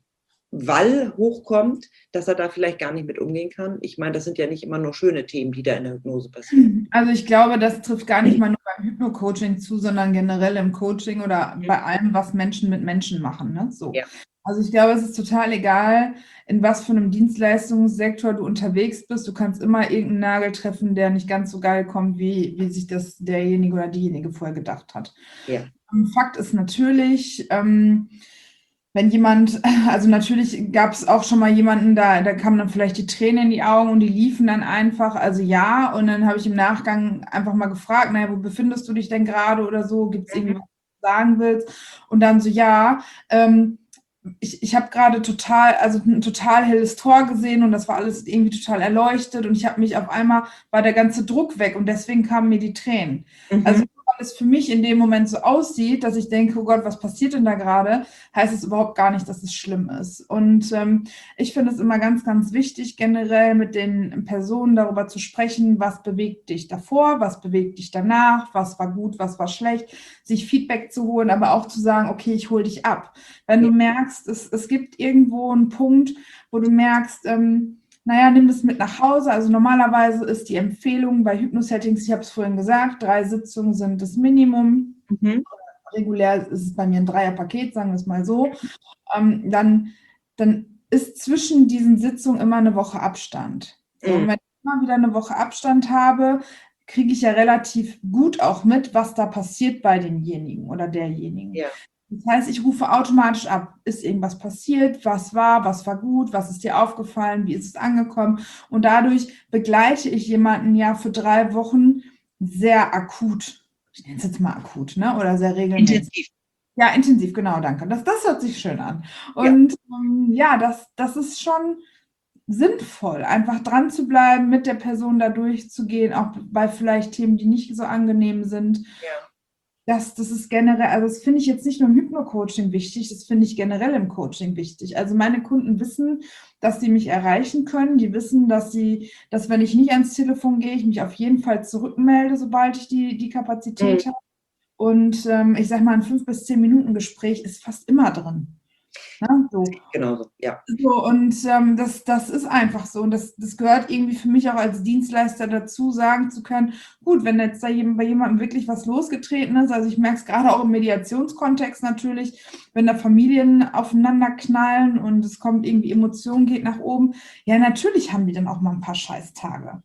Wall hochkommt, dass er da vielleicht gar nicht mit umgehen kann. Ich meine, das sind ja nicht immer nur schöne Themen, die da in der Hypnose passieren. Also ich glaube, das trifft gar nicht mal nur beim Hypno-Coaching zu, sondern generell im Coaching oder mhm. bei allem, was Menschen mit Menschen machen. Ne? So. Ja. Also ich glaube, es ist total egal, in was für einem Dienstleistungssektor du unterwegs bist. Du kannst immer irgendeinen Nagel treffen, der nicht ganz so geil kommt, wie, wie sich das derjenige oder diejenige vorher gedacht hat. Ja. Fakt ist natürlich, ähm, wenn jemand, also natürlich gab es auch schon mal jemanden, da, da kamen dann vielleicht die Tränen in die Augen und die liefen dann einfach, also ja, und dann habe ich im Nachgang einfach mal gefragt, naja, wo befindest du dich denn gerade oder so, gibt es mhm. irgendwas, was du sagen willst? Und dann so, ja, ähm, ich, ich habe gerade total, also ein total helles Tor gesehen und das war alles irgendwie total erleuchtet und ich habe mich auf einmal, war der ganze Druck weg und deswegen kamen mir die Tränen. Mhm. Also weil es für mich in dem Moment so aussieht, dass ich denke, oh Gott, was passiert denn da gerade, heißt es überhaupt gar nicht, dass es schlimm ist. Und ähm, ich finde es immer ganz, ganz wichtig, generell mit den Personen darüber zu sprechen, was bewegt dich davor, was bewegt dich danach, was war gut, was war schlecht, sich Feedback zu holen, aber auch zu sagen, okay, ich hole dich ab. Wenn du merkst, es, es gibt irgendwo einen Punkt, wo du merkst, ähm, naja, nimm das mit nach Hause. Also normalerweise ist die Empfehlung bei Hypnosettings, ich habe es vorhin gesagt, drei Sitzungen sind das Minimum. Mhm. Regulär ist es bei mir ein Dreierpaket, sagen wir es mal so. Ähm, dann, dann ist zwischen diesen Sitzungen immer eine Woche Abstand. So, mhm. Wenn ich immer wieder eine Woche Abstand habe, kriege ich ja relativ gut auch mit, was da passiert bei demjenigen oder derjenigen. Ja. Das heißt, ich rufe automatisch ab, ist irgendwas passiert, was war, was war gut, was ist dir aufgefallen, wie ist es angekommen? Und dadurch begleite ich jemanden ja für drei Wochen sehr akut. Ich nenne es jetzt mal akut, ne? Oder sehr regelmäßig. Intensiv. Ja, intensiv, genau, danke. Das, das hört sich schön an. Und ja, ähm, ja das, das ist schon sinnvoll, einfach dran zu bleiben, mit der Person da durchzugehen, auch bei vielleicht Themen, die nicht so angenehm sind. Ja. Das, das ist generell, also das finde ich jetzt nicht nur im Hypno-Coaching wichtig, das finde ich generell im Coaching wichtig. Also meine Kunden wissen, dass sie mich erreichen können, die wissen, dass sie, dass wenn ich nicht ans Telefon gehe, ich mich auf jeden Fall zurückmelde, sobald ich die, die Kapazität mhm. habe. Und ähm, ich sage mal, ein fünf bis zehn Minuten Gespräch ist fast immer drin. Ne? So. Genau so, ja. So, und ähm, das, das ist einfach so. Und das, das gehört irgendwie für mich auch als Dienstleister dazu, sagen zu können, gut, wenn jetzt da jemand, bei jemandem wirklich was losgetreten ist, also ich merke es gerade auch im Mediationskontext natürlich, wenn da Familien aufeinander knallen und es kommt irgendwie, Emotion geht nach oben, ja, natürlich haben die dann auch mal ein paar Scheißtage.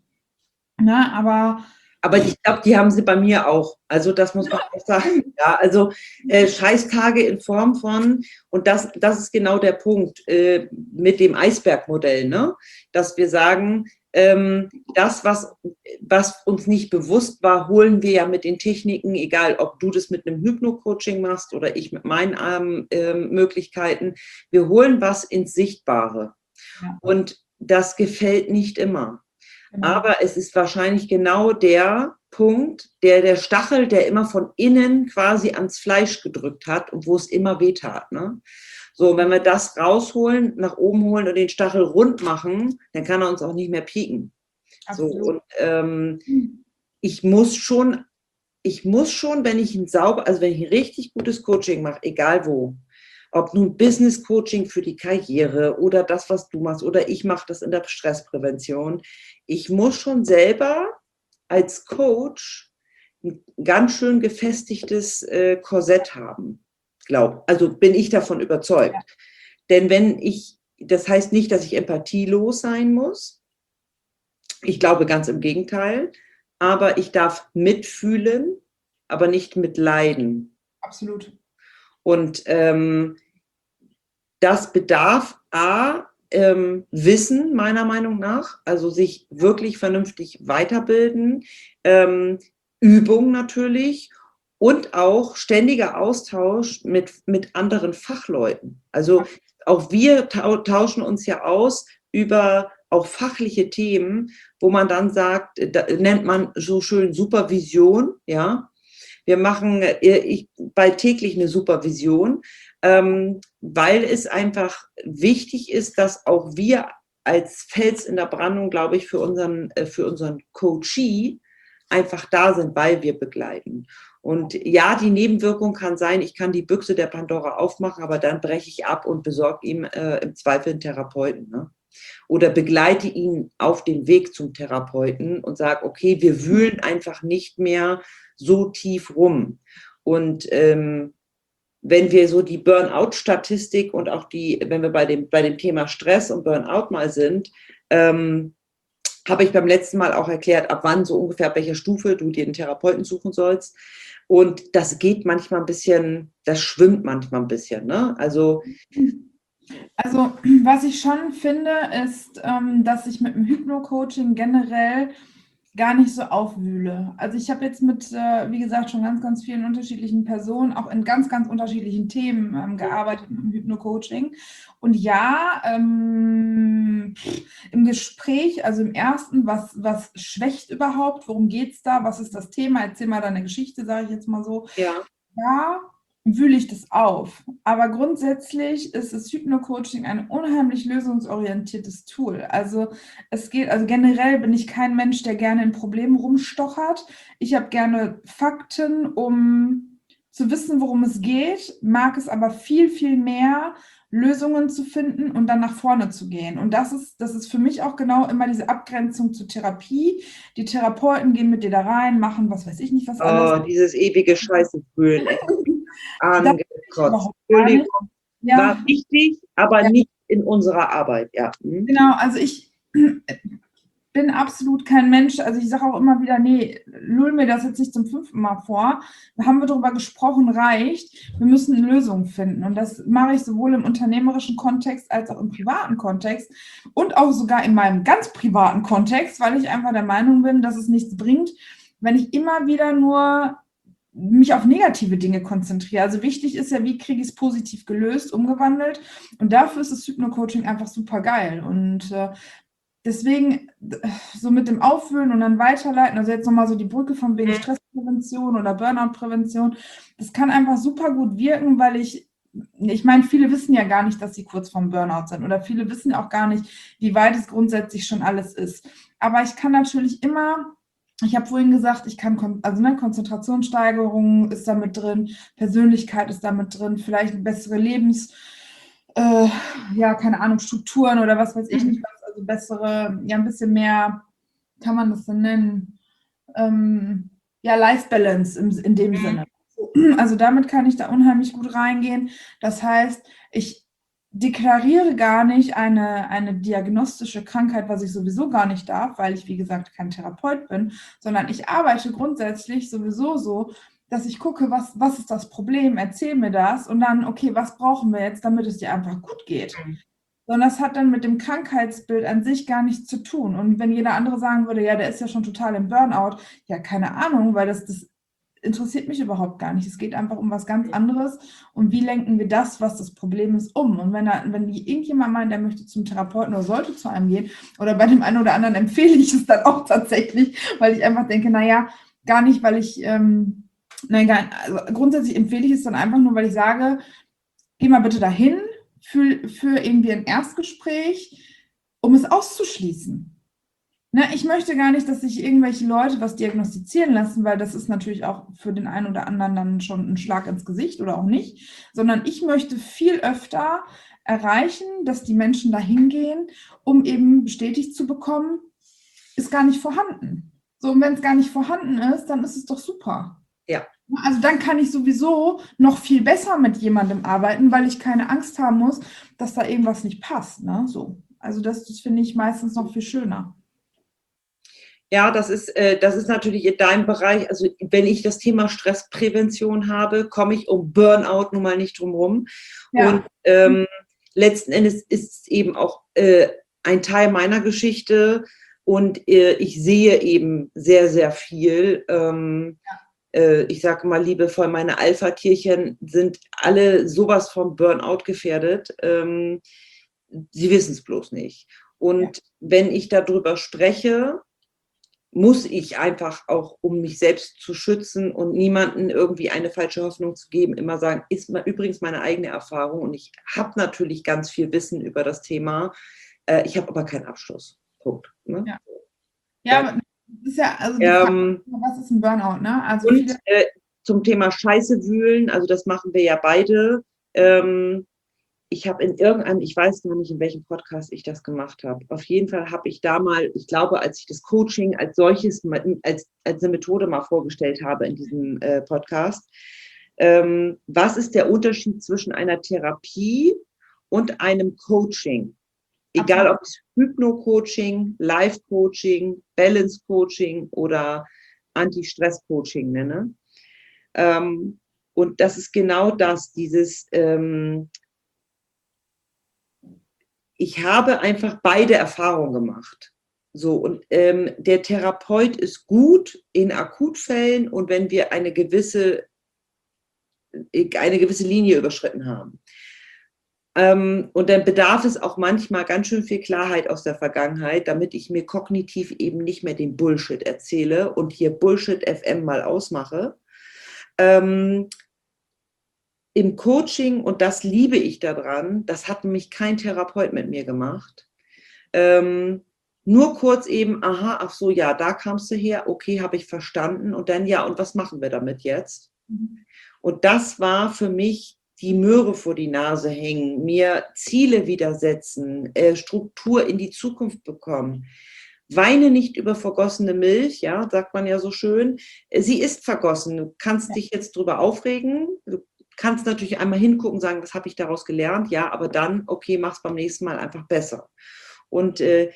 Na, aber Aber ich glaube, die haben sie bei mir auch. Also das muss man auch sagen. Ja, also äh, Scheißtage in Form von, und das, das ist genau der Punkt äh, mit dem Eisbergmodell, ne? Dass wir sagen, ähm, das, was, was uns nicht bewusst war, holen wir ja mit den Techniken, egal ob du das mit einem Hypno-Coaching machst oder ich mit meinen ähm, äh, Möglichkeiten, wir holen was ins Sichtbare. Ja. Und das gefällt nicht immer. Aber es ist wahrscheinlich genau der Punkt, der der Stachel, der immer von innen quasi ans Fleisch gedrückt hat und wo es immer wehtat. Ne? So, wenn wir das rausholen, nach oben holen und den Stachel rund machen, dann kann er uns auch nicht mehr pieken. So, und ähm, ich muss schon, ich muss schon, wenn ich ein sauber, also wenn ich ein richtig gutes Coaching mache, egal wo, ob nun Business Coaching für die Karriere oder das, was du machst, oder ich mache das in der Stressprävention. Ich muss schon selber als Coach ein ganz schön gefestigtes äh, Korsett haben. Glaub. Also bin ich davon überzeugt. Ja. Denn wenn ich, das heißt nicht, dass ich empathielos sein muss. Ich glaube ganz im Gegenteil. Aber ich darf mitfühlen, aber nicht mitleiden. Absolut. Und ähm, das bedarf A, ähm, Wissen meiner Meinung nach, also sich wirklich vernünftig weiterbilden, ähm, Übung natürlich und auch ständiger Austausch mit, mit anderen Fachleuten. Also auch wir tauschen uns ja aus über auch fachliche Themen, wo man dann sagt, da nennt man so schön Supervision, ja. Wir machen ich, bald täglich eine Supervision, ähm, weil es einfach wichtig ist, dass auch wir als Fels in der Brandung, glaube ich, für unseren, für unseren Coachee einfach da sind, weil wir begleiten. Und ja, die Nebenwirkung kann sein, ich kann die Büchse der Pandora aufmachen, aber dann breche ich ab und besorge ihm äh, im Zweifel einen Therapeuten. Ne? Oder begleite ihn auf den Weg zum Therapeuten und sage, okay, wir wühlen einfach nicht mehr so tief rum. Und ähm, wenn wir so die Burnout-Statistik und auch die, wenn wir bei dem, bei dem Thema Stress und Burnout mal sind, ähm, habe ich beim letzten Mal auch erklärt, ab wann so ungefähr, ab welcher Stufe du dir einen Therapeuten suchen sollst. Und das geht manchmal ein bisschen, das schwimmt manchmal ein bisschen. Ne? Also, also was ich schon finde, ist, ähm, dass ich mit dem Hypno-Coaching generell gar nicht so aufwühle. Also ich habe jetzt mit, äh, wie gesagt, schon ganz, ganz vielen unterschiedlichen Personen, auch in ganz, ganz unterschiedlichen Themen ähm, gearbeitet im Hypno-Coaching. Und ja, ähm, im Gespräch, also im ersten, was, was schwächt überhaupt? Worum geht es da? Was ist das Thema? Erzähl mal deine Geschichte, sage ich jetzt mal so. Ja. Ja, wühle ich das auf. Aber grundsätzlich ist das Hypno-Coaching ein unheimlich lösungsorientiertes Tool. Also es geht, also generell bin ich kein Mensch, der gerne in Problemen rumstochert. Ich habe gerne Fakten, um zu wissen, worum es geht, mag es aber viel, viel mehr, Lösungen zu finden und dann nach vorne zu gehen. Und das ist, das ist für mich auch genau immer diese Abgrenzung zur Therapie. Die Therapeuten gehen mit dir da rein, machen was weiß ich nicht, was alles. Oh, dieses ewige Scheiße-Fühlen. Angekotzt. Entschuldigung, ja. War wichtig, aber ja. nicht in unserer Arbeit. Ja. Hm. Genau, also ich bin absolut kein Mensch, also ich sage auch immer wieder, nee, lull mir das jetzt nicht zum fünften Mal vor. Da haben wir darüber gesprochen, reicht. Wir müssen eine Lösung finden. Und das mache ich sowohl im unternehmerischen Kontext als auch im privaten Kontext und auch sogar in meinem ganz privaten Kontext, weil ich einfach der Meinung bin, dass es nichts bringt, wenn ich immer wieder nur mich auf negative Dinge konzentriere. Also wichtig ist ja, wie kriege ich es positiv gelöst, umgewandelt. Und dafür ist das Hypno-Coaching einfach super geil. Und äh, deswegen so mit dem Aufwühlen und dann weiterleiten, also jetzt nochmal so die Brücke von wegen Stressprävention oder Burnout-Prävention, das kann einfach super gut wirken, weil ich, ich meine, viele wissen ja gar nicht, dass sie kurz vorm Burnout sind oder viele wissen ja auch gar nicht, wie weit es grundsätzlich schon alles ist. Aber ich kann natürlich immer, ich habe vorhin gesagt, ich kann, also ne, Konzentrationssteigerung ist damit drin, Persönlichkeit ist damit drin, vielleicht eine bessere Lebens, äh, ja, keine Ahnung, Strukturen oder was weiß ich nicht, was, also bessere, ja, ein bisschen mehr, kann man das denn nennen, ähm, ja, Life Balance im, in dem Sinne. Also damit kann ich da unheimlich gut reingehen. Das heißt, ich deklariere gar nicht eine, eine diagnostische Krankheit, was ich sowieso gar nicht darf, weil ich, wie gesagt, kein Therapeut bin, sondern ich arbeite grundsätzlich sowieso so, dass ich gucke, was, was ist das Problem, erzähl mir das und dann, okay, was brauchen wir jetzt, damit es dir einfach gut geht. Sondern das hat dann mit dem Krankheitsbild an sich gar nichts zu tun. Und wenn jeder andere sagen würde, ja, der ist ja schon total im Burnout, ja, keine Ahnung, weil das, das interessiert mich überhaupt gar nicht. Es geht einfach um was ganz anderes. Und wie lenken wir das, was das Problem ist, um? Und wenn, er, wenn irgendjemand meint, der möchte zum Therapeuten oder sollte zu einem gehen, oder bei dem einen oder anderen empfehle ich es dann auch tatsächlich, weil ich einfach denke, naja, gar nicht, weil ich, ähm, nein, gar, also grundsätzlich empfehle ich es dann einfach nur, weil ich sage, geh mal bitte dahin für, für irgendwie ein Erstgespräch, um es auszuschließen. Ne, ich möchte gar nicht, dass sich irgendwelche Leute was diagnostizieren lassen, weil das ist natürlich auch für den einen oder anderen dann schon ein Schlag ins Gesicht oder auch nicht, sondern ich möchte viel öfter erreichen, dass die Menschen da hingehen, um eben bestätigt zu bekommen, ist gar nicht vorhanden. So, und wenn es gar nicht vorhanden ist, dann ist es doch super. Ja. Also dann kann ich sowieso noch viel besser mit jemandem arbeiten, weil ich keine Angst haben muss, dass da irgendwas nicht passt. Ne? So. Also das, das finde ich meistens noch viel schöner. Ja, das ist, äh, das ist natürlich in deinem Bereich. Also wenn ich das Thema Stressprävention habe, komme ich um Burnout nun mal nicht drum rum. Ja. Und ähm, letzten Endes ist es eben auch äh, ein Teil meiner Geschichte und äh, ich sehe eben sehr, sehr viel. Ähm, ja. Ich sage mal liebevoll, meine Alpha-Tierchen sind alle sowas vom Burnout gefährdet. Ähm, sie wissen es bloß nicht. Und ja. wenn ich darüber spreche, muss ich einfach auch, um mich selbst zu schützen und niemanden irgendwie eine falsche Hoffnung zu geben, immer sagen, ist mal übrigens meine eigene Erfahrung und ich habe natürlich ganz viel Wissen über das Thema. Äh, ich habe aber keinen Abschluss. Punkt. Ne? Ja, ja, ja. Das ist ja, also die ähm, Frage, was ist ein Burnout, ne? Also und viele äh, zum Thema Scheiße wühlen, also das machen wir ja beide. Ähm, ich habe in irgendeinem, ich weiß gar nicht, in welchem Podcast ich das gemacht habe. Auf jeden Fall habe ich da mal, ich glaube, als ich das Coaching als solches, als, als eine Methode mal vorgestellt habe in diesem äh, Podcast, ähm, was ist der Unterschied zwischen einer Therapie und einem Coaching? Egal ob es Hypno-Coaching, Life-Coaching, Balance-Coaching oder Anti-Stress-Coaching nenne. Ähm, und das ist genau das, dieses, ähm, ich habe einfach beide Erfahrungen gemacht. So, und ähm, der Therapeut ist gut in Akutfällen und wenn wir eine gewisse, eine gewisse Linie überschritten haben. Ähm, und dann bedarf es auch manchmal ganz schön viel Klarheit aus der Vergangenheit, damit ich mir kognitiv eben nicht mehr den Bullshit erzähle und hier Bullshit F M mal ausmache. Ähm, Im Coaching, und das liebe ich daran, das hat nämlich kein Therapeut mit mir gemacht, ähm, nur kurz eben, aha, ach so, ja, da kamst du her, okay, habe ich verstanden und dann, ja, und was machen wir damit jetzt? Mhm. Und das war für mich die Möhre vor die Nase hängen, mir Ziele wieder setzen, äh, Struktur in die Zukunft bekommen. Weine nicht über vergossene Milch, ja, sagt man ja so schön. Sie ist vergossen. Du kannst ja. dich jetzt drüber aufregen. Du kannst natürlich einmal hingucken und sagen, was habe ich daraus gelernt? Ja, aber dann, okay, mach's beim nächsten Mal einfach besser. Und äh,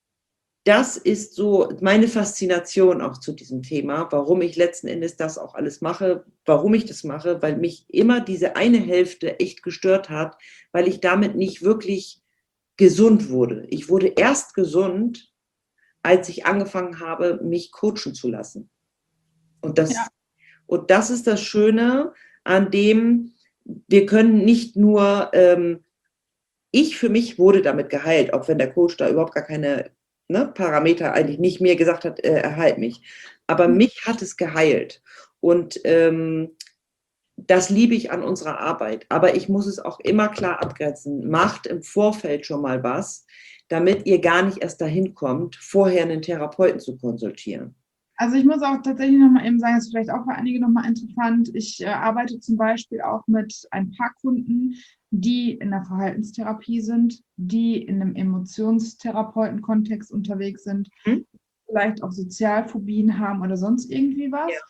das ist so meine Faszination auch zu diesem Thema, warum ich letzten Endes das auch alles mache, warum ich das mache, weil mich immer diese eine Hälfte echt gestört hat, weil ich damit nicht wirklich gesund wurde. Ich wurde erst gesund, als ich angefangen habe, mich coachen zu lassen. Und das, ja. und das ist das Schöne, an dem wir können nicht nur, ähm, ich für mich wurde damit geheilt, auch wenn der Coach da überhaupt gar keine Ne, Parameter eigentlich nicht mir gesagt hat, äh, erhalt mich. Aber mhm. mich hat es geheilt. Und ähm, das liebe ich an unserer Arbeit. Aber ich muss es auch immer klar abgrenzen. Macht im Vorfeld schon mal was, damit ihr gar nicht erst dahin kommt, vorher einen Therapeuten zu konsultieren. Also ich muss auch tatsächlich nochmal eben sagen, das ist vielleicht auch für einige nochmal interessant. Ich äh, arbeite zum Beispiel auch mit ein paar Kunden, die in der Verhaltenstherapie sind, die in einem Emotionstherapeuten-Kontext unterwegs sind, hm? vielleicht auch Sozialphobien haben oder sonst irgendwie was. Ja.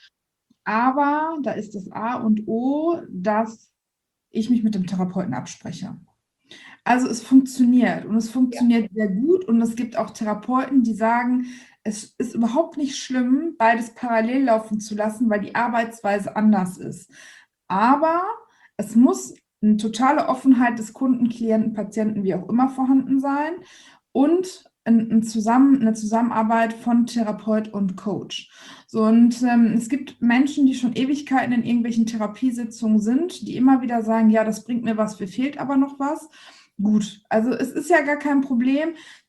Aber da ist das A und O, dass ich mich mit dem Therapeuten abspreche. Also es funktioniert und es funktioniert ja. sehr gut und es gibt auch Therapeuten, die sagen, es ist überhaupt nicht schlimm, beides parallel laufen zu lassen, weil die Arbeitsweise anders ist. Aber es muss eine totale Offenheit des Kunden, Klienten, Patienten, wie auch immer vorhanden sein und ein Zusammen, eine Zusammenarbeit von Therapeut und Coach. So, und ähm, es gibt Menschen, die schon Ewigkeiten in irgendwelchen Therapiesitzungen sind, die immer wieder sagen, ja, das bringt mir was, mir fehlt aber noch was. Gut, also es ist ja gar kein Problem,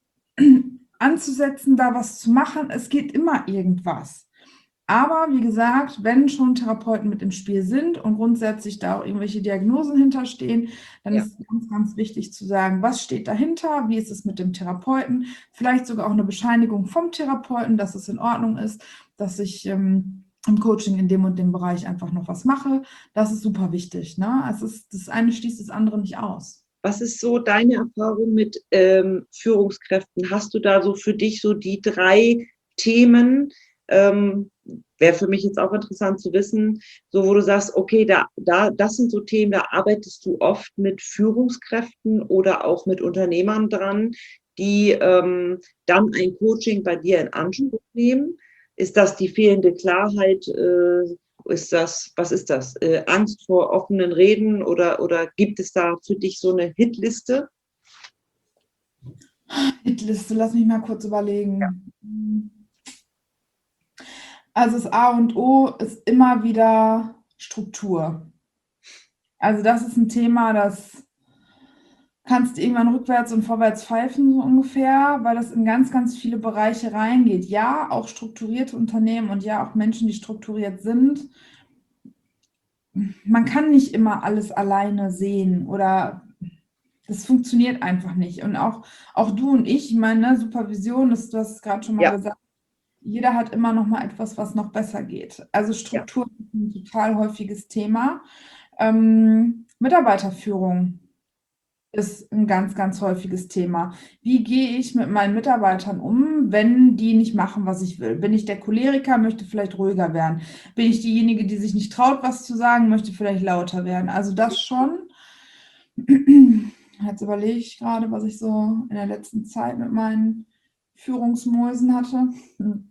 anzusetzen, da was zu machen. Es geht immer irgendwas. Aber wie gesagt, wenn schon Therapeuten mit im Spiel sind und grundsätzlich da auch irgendwelche Diagnosen hinterstehen, dann ja. ist es ganz, ganz wichtig zu sagen, was steht dahinter, wie ist es mit dem Therapeuten, vielleicht sogar auch eine Bescheinigung vom Therapeuten, dass es in Ordnung ist, dass ich ähm, im Coaching in dem und dem Bereich einfach noch was mache. Das ist super wichtig. Ne? Es ist, das eine schließt das andere nicht aus. Was ist so deine Erfahrung mit ähm, Führungskräften? Hast du da so für dich so die drei Themen, Ähm, wäre für mich jetzt auch interessant zu wissen, so wo du sagst, okay, da, da, das sind so Themen, da arbeitest du oft mit Führungskräften oder auch mit Unternehmern dran, die ähm, dann ein Coaching bei dir in Anspruch nehmen. Ist das die fehlende Klarheit? Äh, ist das, was ist das? Äh, Angst vor offenen Reden oder, oder gibt es da für dich so eine Hitliste? Hitliste, lass mich mal kurz Ja. überlegen. Also das A und O ist immer wieder Struktur. Also das ist ein Thema, das kannst du irgendwann rückwärts und vorwärts pfeifen, so ungefähr, weil das in ganz, ganz viele Bereiche reingeht. Ja, auch strukturierte Unternehmen und ja, auch Menschen, die strukturiert sind. Man kann nicht immer alles alleine sehen oder das funktioniert einfach nicht. Und auch, auch du und ich, ich meine, ne, Supervision, das, du hast es gerade schon mal Ja, gesagt, jeder hat immer noch mal etwas, was noch besser geht. Also ja. Struktur ist ein total häufiges Thema. Ähm, Mitarbeiterführung ist ein ganz, ganz häufiges Thema. Wie gehe ich mit meinen Mitarbeitern um, wenn die nicht machen, was ich will? Bin ich der Choleriker, möchte vielleicht ruhiger werden? Bin ich diejenige, die sich nicht traut, was zu sagen, möchte vielleicht lauter werden? Also das schon. Jetzt überlege ich gerade, was ich so in der letzten Zeit mit meinen Führungsmäusen hatte. Hm.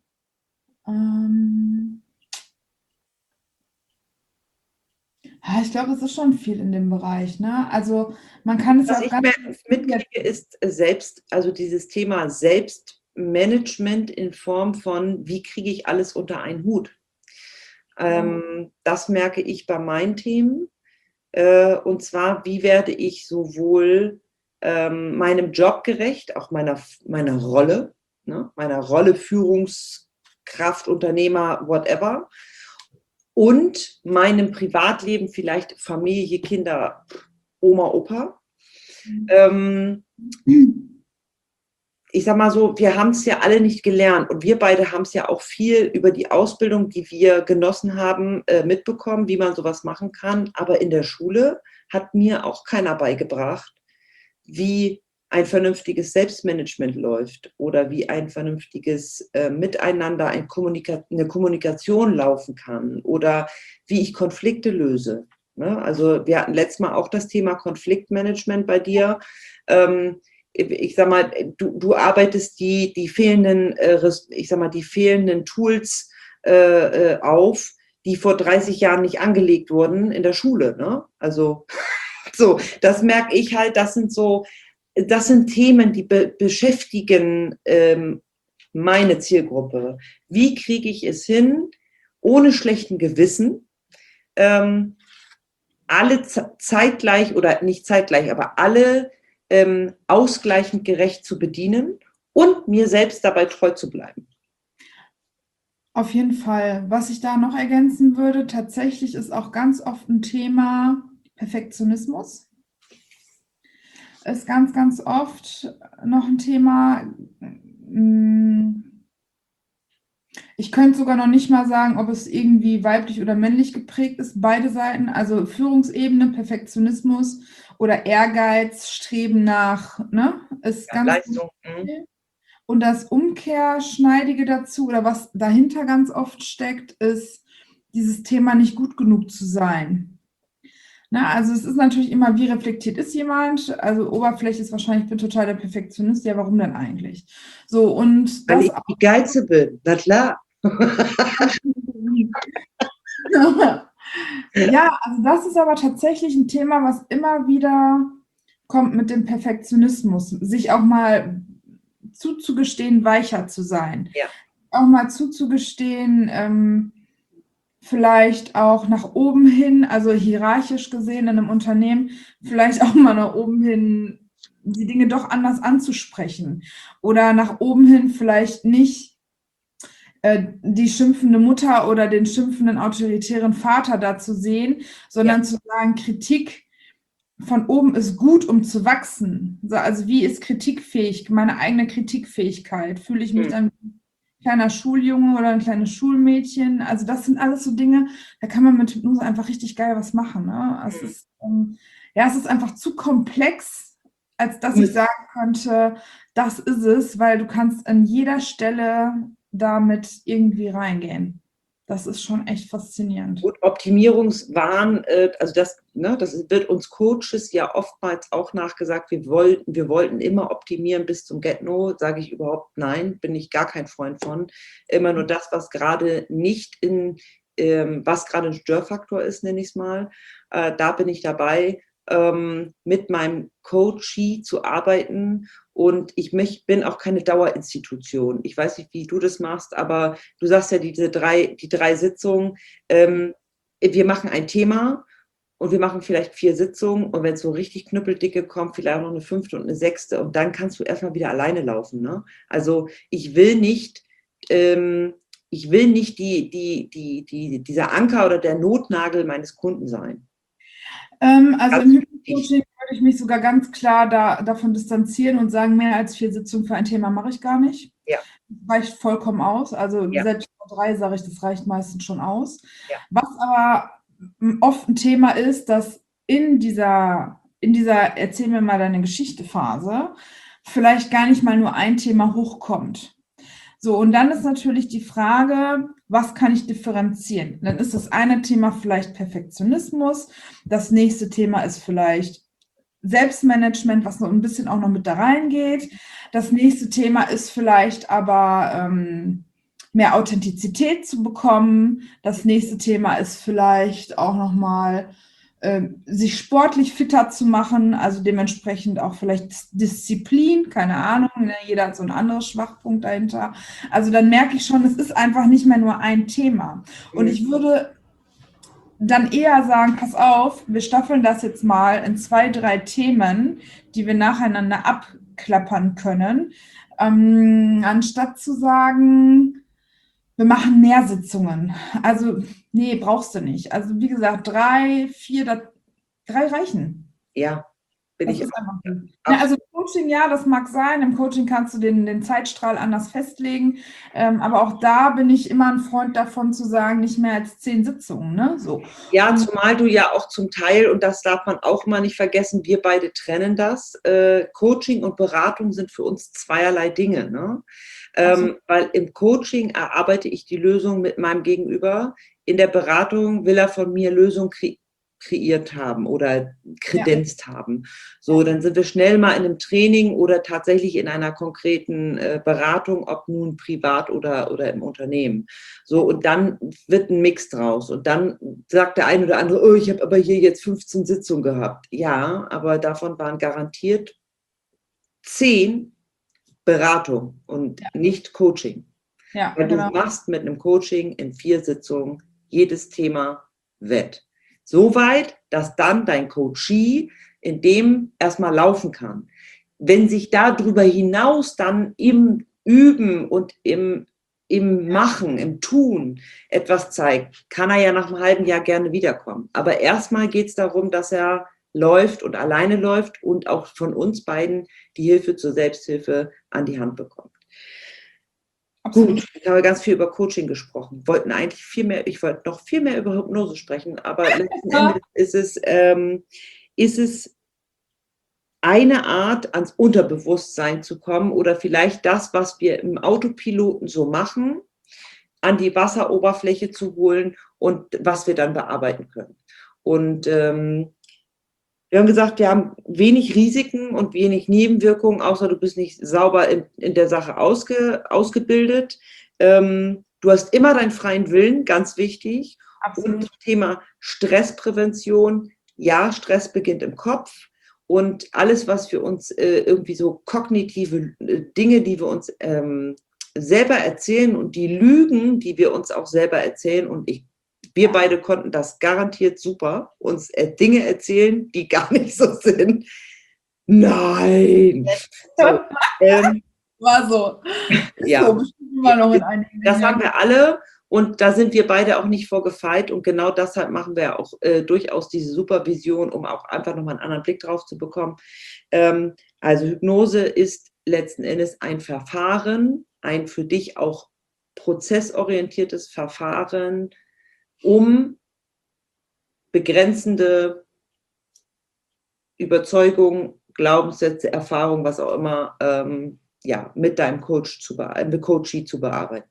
Ähm, ja, ich glaube, es ist schon viel in dem Bereich, ne? Also man kann es Was ja auch ich ganz mitkriege, ist selbst, also dieses Thema Selbstmanagement in Form von, wie kriege ich alles unter einen Hut? Ähm, das merke ich bei meinen Themen. Äh, und zwar, wie werde ich sowohl ähm, meinem Job gerecht, auch meiner, meiner Rolle, ne, meiner Rolle Führungskraft, Unternehmer, whatever, und meinem Privatleben, vielleicht Familie, Kinder, Oma, Opa. Ähm, ich sag mal so, wir haben es ja alle nicht gelernt und wir beide haben es ja auch viel über die Ausbildung, die wir genossen haben, äh, mitbekommen, wie man sowas machen kann. Aber in der Schule hat mir auch keiner beigebracht, wie ein vernünftiges Selbstmanagement läuft oder wie ein vernünftiges äh, Miteinander, ein Kommunika- eine Kommunikation laufen kann oder wie ich Konflikte löse. Ne? Also wir hatten letztes Mal auch das Thema Konfliktmanagement bei dir. Ähm, ich sag mal, du, du arbeitest die, die fehlenden, äh, ich sag mal, die fehlenden Tools äh, auf, die vor dreißig Jahren nicht angelegt wurden in der Schule. Ne? Also so, das merke ich halt, das sind so, das sind Themen, die be beschäftigen ähm, meine Zielgruppe. Wie kriege ich es hin, ohne schlechten Gewissen, ähm, alle zeitgleich oder nicht zeitgleich, aber alle ähm, ausgleichend gerecht zu bedienen und mir selbst dabei treu zu bleiben. Auf jeden Fall. Was ich da noch ergänzen würde, tatsächlich ist auch ganz oft ein Thema Perfektionismus. Ist ganz, ganz oft noch ein Thema. Ich könnte sogar noch nicht mal sagen, ob es irgendwie weiblich oder männlich geprägt ist, beide Seiten. Also Führungsebene, Perfektionismus oder Ehrgeiz, Streben nach, ne, ist Ja, ganz Leistung. viel. Und das Umkehrschneidige dazu oder was dahinter ganz oft steckt, ist dieses Thema nicht gut genug zu sein. Na, also es ist natürlich immer, wie reflektiert ist jemand? Also Oberfläche ist wahrscheinlich, ich bin total der Perfektionist. Ja, warum denn eigentlich? So, und Weil das ich die Geize bin, na klar. Ja, also das ist aber tatsächlich ein Thema, was immer wieder kommt mit dem Perfektionismus, sich auch mal zuzugestehen, weicher zu sein. Ja. Auch mal zuzugestehen, ähm, vielleicht auch nach oben hin, also hierarchisch gesehen in einem Unternehmen, vielleicht auch mal nach oben hin die Dinge doch anders anzusprechen oder nach oben hin vielleicht nicht äh, die schimpfende Mutter oder den schimpfenden autoritären Vater da zu sehen, sondern Ja. zu sagen, Kritik von oben ist gut, um zu wachsen. Also wie ist kritikfähig, meine eigene Kritikfähigkeit? Fühle ich mich Hm. dann wie ein kleiner Schuljunge oder ein kleines Schulmädchen? Also das sind alles so Dinge, da kann man mit Hypnose einfach richtig geil was machen. Ne? Es ist, ähm, ja, es ist einfach zu komplex, als dass ich sagen könnte, das ist es, weil du kannst an jeder Stelle damit irgendwie reingehen. Das ist schon echt faszinierend. Gut, Optimierungswahn, äh, also das, ne, das wird uns Coaches ja oftmals auch nachgesagt, wir wollten, wir wollten immer optimieren bis zum Get-No, sage ich überhaupt nein, bin ich gar kein Freund von. Immer nur das, was gerade nicht in, ähm, was gerade ein Störfaktor ist, nenne ich es mal, äh, da bin ich dabei, ähm, mit meinem Coachee zu arbeiten. Und ich mich, bin auch keine Dauerinstitution. Ich weiß nicht, wie du das machst, aber du sagst ja, diese drei, die drei Sitzungen, ähm, wir machen ein Thema und wir machen vielleicht vier Sitzungen und wenn es so richtig knüppeldicke kommt, vielleicht noch eine fünfte und eine sechste und dann kannst du erstmal wieder alleine laufen. Ne? Also ich will nicht, ähm, ich will nicht die, die, die, die, dieser Anker oder der Notnagel meines Kunden sein. Ähm, also im Hypnocoaching würde ich mich sogar ganz klar da, davon distanzieren und sagen, mehr als vier Sitzungen für ein Thema mache ich gar nicht. Ja. Das reicht vollkommen aus. Also ja. selbst vor drei sage ich, das reicht meistens schon aus. Ja. Was aber oft ein Thema ist, dass in dieser, in dieser Erzähl mir mal deine Geschichte-Phase vielleicht gar nicht mal nur ein Thema hochkommt. So, und dann ist natürlich die Frage, was kann ich differenzieren? Dann ist das eine Thema vielleicht Perfektionismus, das nächste Thema ist vielleicht Selbstmanagement, was noch ein bisschen auch noch mit da reingeht. Das nächste Thema ist vielleicht aber ähm, mehr Authentizität zu bekommen. Das nächste Thema ist vielleicht auch nochmal sich sportlich fitter zu machen, also dementsprechend auch vielleicht Disziplin, keine Ahnung, ne? Jeder hat so einen anderen Schwachpunkt dahinter. Also dann merke ich schon, es ist einfach nicht mehr nur ein Thema. Und ich würde dann eher sagen, pass auf, wir staffeln das jetzt mal in zwei, drei Themen, die wir nacheinander abklappern können, ähm, anstatt zu sagen, wir machen mehr Sitzungen. Also, nee, brauchst du nicht. Also, wie gesagt, drei, vier, da, drei reichen. Ja, bin das ich ist einfach so. Ja, also Coaching, ja, das mag sein. Im Coaching kannst du den, den Zeitstrahl anders festlegen. Ähm, aber auch da bin ich immer ein Freund davon zu sagen, nicht mehr als zehn Sitzungen. Ne? So. Ja, zumal du ja auch zum Teil, und das darf man auch mal nicht vergessen, wir beide trennen das. Äh, Coaching und Beratung sind für uns zweierlei Dinge. Ne? Ähm, weil im Coaching erarbeite ich die Lösung mit meinem Gegenüber. In der Beratung will er von mir Lösungen kre kreiert haben oder kredenzt ja. haben. So, dann sind wir schnell mal in einem Training oder tatsächlich in einer konkreten äh, Beratung, ob nun privat oder, oder im Unternehmen. So, und dann wird ein Mix draus. Und dann sagt der eine oder andere, oh, ich habe aber hier jetzt fünfzehn Sitzungen gehabt. Ja, aber davon waren garantiert zehn Beratung und ja. nicht Coaching. Ja, Weil genau. du machst mit einem Coaching in vier Sitzungen jedes Thema wett. Soweit, dass dann dein Coachee in dem erstmal laufen kann. Wenn sich darüber hinaus dann im Üben und im, im Machen, im Tun etwas zeigt, kann er ja nach einem halben Jahr gerne wiederkommen. Aber erstmal geht es darum, dass er läuft und alleine läuft und auch von uns beiden die Hilfe zur Selbsthilfe an die Hand bekommt. Absolut. Gut, ich habe ganz viel über Coaching gesprochen. Wollten eigentlich viel mehr, ich wollte noch viel mehr über Hypnose sprechen, aber letzten Endes ist es, ähm, ist es eine Art, ans Unterbewusstsein zu kommen oder vielleicht das, was wir im Autopiloten so machen, an die Wasseroberfläche zu holen und was wir dann bearbeiten können. Und ähm, wir haben gesagt, wir haben wenig Risiken und wenig Nebenwirkungen, außer du bist nicht sauber in, in der Sache ausge, ausgebildet. Ähm, du hast immer deinen freien Willen, ganz wichtig. Absolut. Und Thema Stressprävention. Ja, Stress beginnt im Kopf. Und alles, was für uns äh, irgendwie so kognitive äh, Dinge, die wir uns ähm, selber erzählen und die Lügen, die wir uns auch selber erzählen, und ich Wir beide konnten das garantiert super, uns äh, Dinge erzählen, die gar nicht so sind. Nein! So, ähm, War so. Ja, so, immer noch in einigen das haben wir alle und da sind wir beide auch nicht vorgefeit und genau deshalb machen wir auch äh, durchaus diese Supervision, um auch einfach nochmal einen anderen Blick drauf zu bekommen. Ähm, also Hypnose ist letzten Endes ein Verfahren, ein für dich auch prozessorientiertes Verfahren, um begrenzende Überzeugungen, Glaubenssätze, Erfahrungen, was auch immer, ähm, ja, mit deinem Coach zu, be- Coachee zu bearbeiten.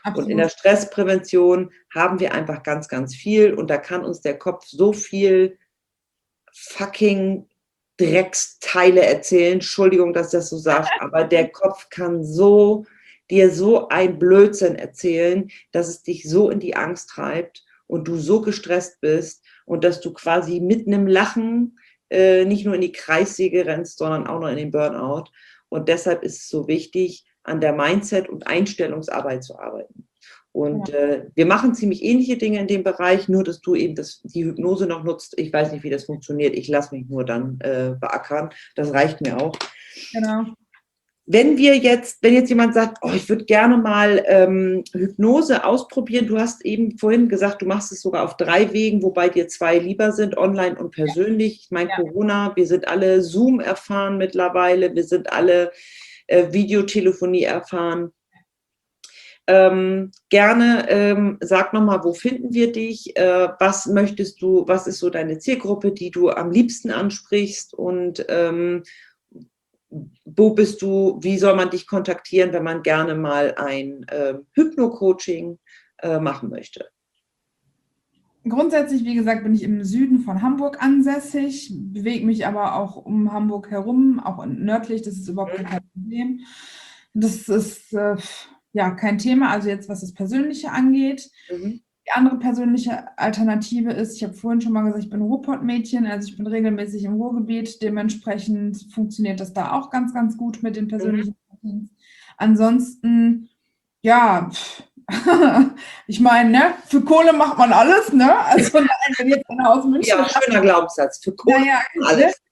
Und in der Stressprävention haben wir einfach ganz, ganz viel und da kann uns der Kopf so viel fucking Drecksteile erzählen. Entschuldigung, dass ich das so sage, aber der Kopf kann so dir so ein Blödsinn erzählen, dass es dich so in die Angst treibt und du so gestresst bist und dass du quasi mit einem Lachen äh, nicht nur in die Kreissäge rennst, sondern auch noch in den Burnout. Und deshalb ist es so wichtig, an der Mindset- und Einstellungsarbeit zu arbeiten. Und ja. äh, wir machen ziemlich ähnliche Dinge in dem Bereich, nur dass du eben das, die Hypnose noch nutzt. Ich weiß nicht, wie das funktioniert. Ich lasse mich nur dann äh, beackern. Das reicht mir auch. Genau. Wenn wir jetzt, wenn jetzt jemand sagt, oh, ich würde gerne mal ähm, Hypnose ausprobieren, du hast eben vorhin gesagt, du machst es sogar auf drei Wegen, wobei dir zwei lieber sind, online und persönlich. Ich meine, ja. Corona, wir sind alle Zoom erfahren mittlerweile, wir sind alle äh, Videotelefonie erfahren. Ähm, gerne ähm, sag nochmal, wo finden wir dich, äh, was möchtest du, was ist so deine Zielgruppe, die du am liebsten ansprichst und ähm, wo bist du, wie soll man dich kontaktieren, wenn man gerne mal ein äh, Hypno-Coaching äh, machen möchte? Grundsätzlich, wie gesagt, bin ich im Süden von Hamburg ansässig, bewege mich aber auch um Hamburg herum, auch nördlich, das ist überhaupt mhm. kein Problem. Das ist äh, ja kein Thema, also jetzt was das Persönliche angeht. Mhm. Die andere persönliche Alternative ist, ich habe vorhin schon mal gesagt, ich bin Ruhrpott-Mädchen, also ich bin regelmäßig im Ruhrgebiet, dementsprechend funktioniert das da auch ganz, ganz gut mit den persönlichen mhm. Ansonsten, ja, ich meine, ne, für Kohle macht man alles, ne? Also nein, wenn jetzt einer aus München... Ja, schöner Glaubenssatz, für Kohle ja, ja, macht man alles.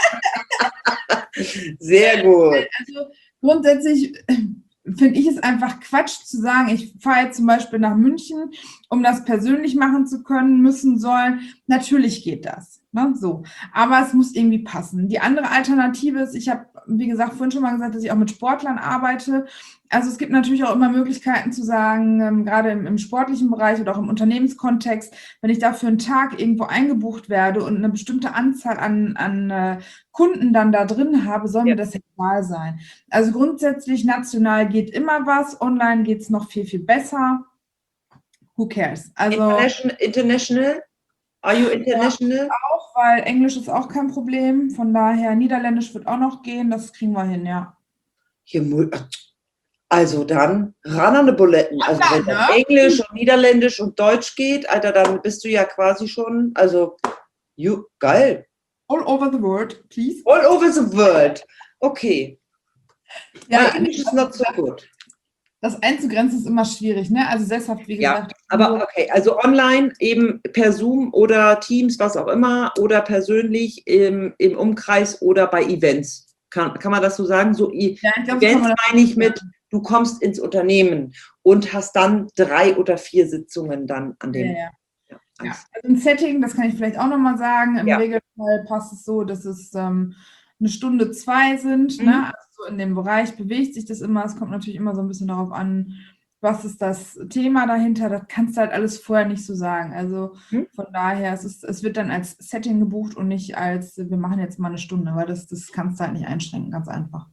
Sehr gut. Also grundsätzlich finde ich es einfach Quatsch zu sagen, ich fahre jetzt zum Beispiel nach München, um das persönlich machen zu können, müssen, sollen. Natürlich geht das, ne? So. Aber es muss irgendwie passen. Die andere Alternative ist, ich habe, wie gesagt, vorhin schon mal gesagt, dass ich auch mit Sportlern arbeite. Also es gibt natürlich auch immer Möglichkeiten zu sagen, ähm, gerade im, im sportlichen Bereich oder auch im Unternehmenskontext, wenn ich dafür einen Tag irgendwo eingebucht werde und eine bestimmte Anzahl an, an äh, Kunden dann da drin habe, soll mir das egal sein. Also grundsätzlich national geht immer was, online geht es noch viel, viel besser. Who cares? Also, International? International? Are you international? Ja, auch, weil Englisch ist auch kein Problem. Von daher, Niederländisch wird auch noch gehen, das kriegen wir hin, ja. Hier, also dann ran an die Buletten. Also ja, wenn dann ne? Englisch und Niederländisch und Deutsch geht, Alter, dann bist du ja quasi schon, also, you, geil. All over the world, please. All over the world. Okay. Ja, My English is not so good. Das einzugrenzen ist immer schwierig, ne? Also sesshaft, wie gesagt. Ja, aber okay, also online eben per Zoom oder Teams, was auch immer, oder persönlich im, im Umkreis oder bei Events. Kann, kann man das so sagen? So ja, ich glaub, Events meine ich mit, du kommst ins Unternehmen und hast dann drei oder vier Sitzungen dann an dem. Ja, ja. Ja, ja. Also ein Setting, das kann ich vielleicht auch nochmal sagen. Im ja. Regelfall passt es so, dass es ähm, eine Stunde zwei sind. Mhm. Ne? Also in dem Bereich bewegt sich das immer. Es kommt natürlich immer so ein bisschen darauf an, was ist das Thema dahinter. Das kannst du halt alles vorher nicht so sagen. Also mhm. von daher, es, ist, es wird dann als Setting gebucht und nicht als, wir machen jetzt mal eine Stunde, weil das, das kannst du halt nicht einschränken, ganz einfach.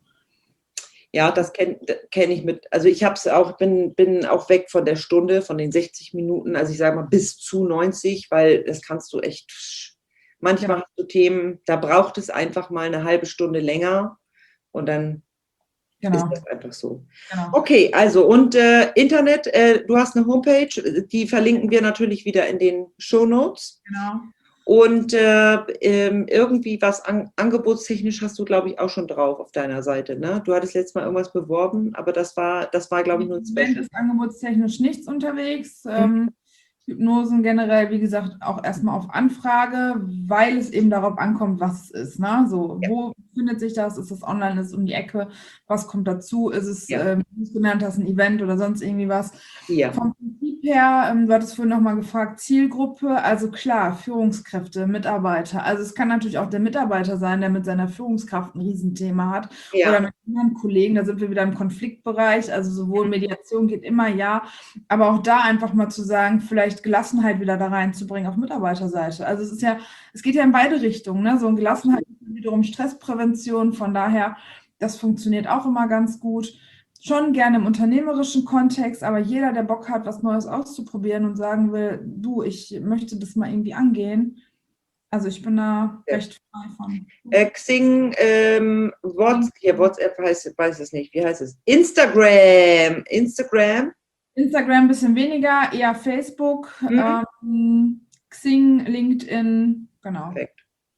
Ja, das kenne kenn ich mit, also ich habe es auch, bin, bin auch weg von der Stunde, von den sechzig Minuten, also ich sage mal bis zu neunzig, weil das kannst du echt, manchmal ja. hast du Themen, da braucht es einfach mal eine halbe Stunde länger und dann genau. ist das einfach so. Genau. Okay, also und äh, Internet, äh, du hast eine Homepage, die verlinken wir natürlich wieder in den Shownotes. Genau. Und äh, ähm, irgendwie was an, angebotstechnisch hast du, glaube ich, auch schon drauf auf deiner Seite. Ne? Du hattest letztes Mal irgendwas beworben, aber das war, das war, glaube ich, nur ein Special. Ist angebotstechnisch nichts unterwegs. Mhm. Ähm, Hypnosen generell, wie gesagt, auch erstmal auf Anfrage, weil es eben darauf ankommt, was es ist. Ne? So, ja. Wo findet sich das? Ist das online? Ist es um die Ecke? Was kommt dazu? Ist es, ja. ähm, wie du genannt hast, ein Event oder sonst irgendwie was? Ja. Vom Prinzip her, ähm, du hattest vorhin nochmal gefragt, Zielgruppe, also klar, Führungskräfte, Mitarbeiter. Also es kann natürlich auch der Mitarbeiter sein, der mit seiner Führungskraft ein Riesenthema hat ja. oder mit anderen Kollegen, da sind wir wieder im Konfliktbereich, also sowohl Mediation geht immer, ja, aber auch da einfach mal zu sagen, vielleicht Gelassenheit wieder da reinzubringen auf Mitarbeiterseite. Also es ist ja, es geht ja in beide Richtungen, ne? So ein Gelassenheit ist wiederum Stressprävention, von daher, das funktioniert auch immer ganz gut. schon gerne im unternehmerischen Kontext, aber jeder, der Bock hat, was Neues auszuprobieren und sagen will, du, ich möchte das mal irgendwie angehen. Also ich bin da Ja. recht frei von. Äh, Xing, ähm, What's, hier, WhatsApp heißt, weiß es nicht, wie heißt es? Instagram, Instagram. Instagram ein bisschen weniger, eher Facebook, Mhm. ähm, Xing, LinkedIn, genau. Perfekt.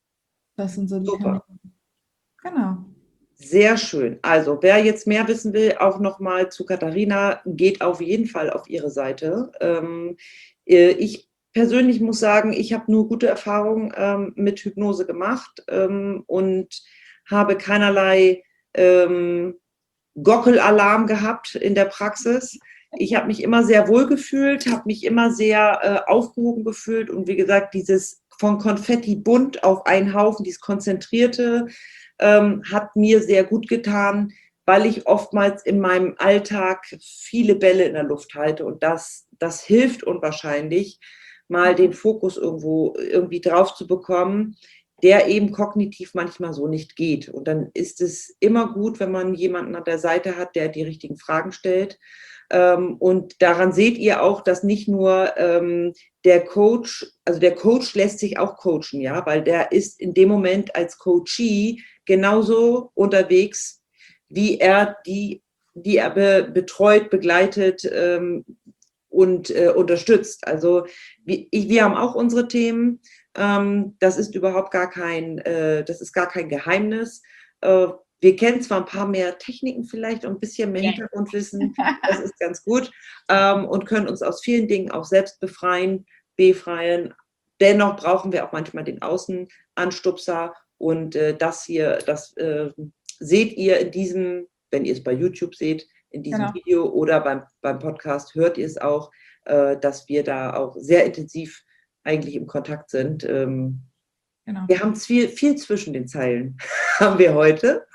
Das sind so die Super. Kanäle. Genau. Sehr schön. Also, wer jetzt mehr wissen will, auch nochmal zu Katharina, geht auf jeden Fall auf ihre Seite. Ähm, äh, ich persönlich muss sagen, ich habe nur gute Erfahrungen ähm, mit Hypnose gemacht ähm, und habe keinerlei ähm, Gockelalarm gehabt in der Praxis. Ich habe mich immer sehr wohl gefühlt, habe mich immer sehr äh, aufgehoben gefühlt und wie gesagt, dieses von Konfetti bunt auf einen Haufen, dieses Konzentrierte, ähm, hat mir sehr gut getan, weil ich oftmals in meinem Alltag viele Bälle in der Luft halte und das, das hilft unwahrscheinlich, mal den Fokus irgendwo irgendwie drauf zu bekommen, der eben kognitiv manchmal so nicht geht. Und dann ist es immer gut, wenn man jemanden an der Seite hat, der die richtigen Fragen stellt. Ähm, und daran seht ihr auch, dass nicht nur ähm, der Coach, also der Coach lässt sich auch coachen, ja, weil der ist in dem Moment als Coachee genauso unterwegs, wie er die, die er be betreut, begleitet ähm, und äh, unterstützt. Also wir, ich, wir haben auch unsere Themen. Ähm, das ist überhaupt gar kein, äh, das ist gar kein Geheimnis. Äh, wir kennen zwar ein paar mehr Techniken vielleicht und ein bisschen mehr Hintergrundwissen, das ist ganz gut, ähm, und können uns aus vielen Dingen auch selbst befreien, befreien. Dennoch brauchen wir auch manchmal den Außenanstupser und äh, das hier, das äh, seht ihr in diesem, wenn ihr es bei YouTube seht, in diesem Genau. Video oder beim, beim Podcast hört ihr es auch, äh, dass wir da auch sehr intensiv eigentlich im Kontakt sind. Ähm, Genau. Wir haben viel, viel zwischen den Zeilen, haben wir heute.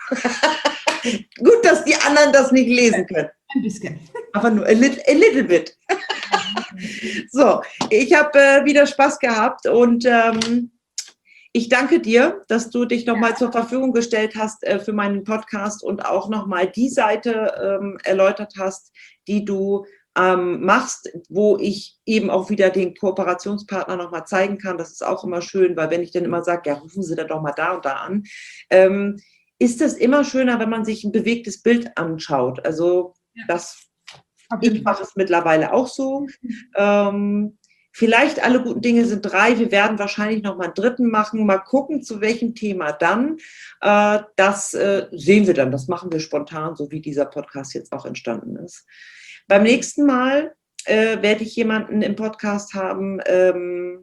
Gut, dass die anderen das nicht lesen können. Ein bisschen. Aber nur a little, a little bit. So, ich habe äh, wieder Spaß gehabt und ähm, ich danke dir, dass du dich nochmal zur Verfügung gestellt hast äh, für meinen Podcast und auch nochmal die Seite ähm, erläutert hast, die du ähm, machst, wo ich eben auch wieder den Kooperationspartner nochmal zeigen kann. Das ist auch immer schön, weil wenn ich dann immer sage, ja, rufen Sie dann doch mal da und da an, ähm, ist es immer schöner, wenn man sich ein bewegtes Bild anschaut. Also Ja. das, ich mache es mittlerweile auch so. Ähm, Vielleicht alle guten Dinge sind drei. Wir werden wahrscheinlich noch mal einen dritten machen. Mal gucken, zu welchem Thema dann. Äh, das äh, sehen wir dann. Das machen wir spontan, so wie dieser Podcast jetzt auch entstanden ist. Beim nächsten Mal äh, werde ich jemanden im Podcast haben, ähm,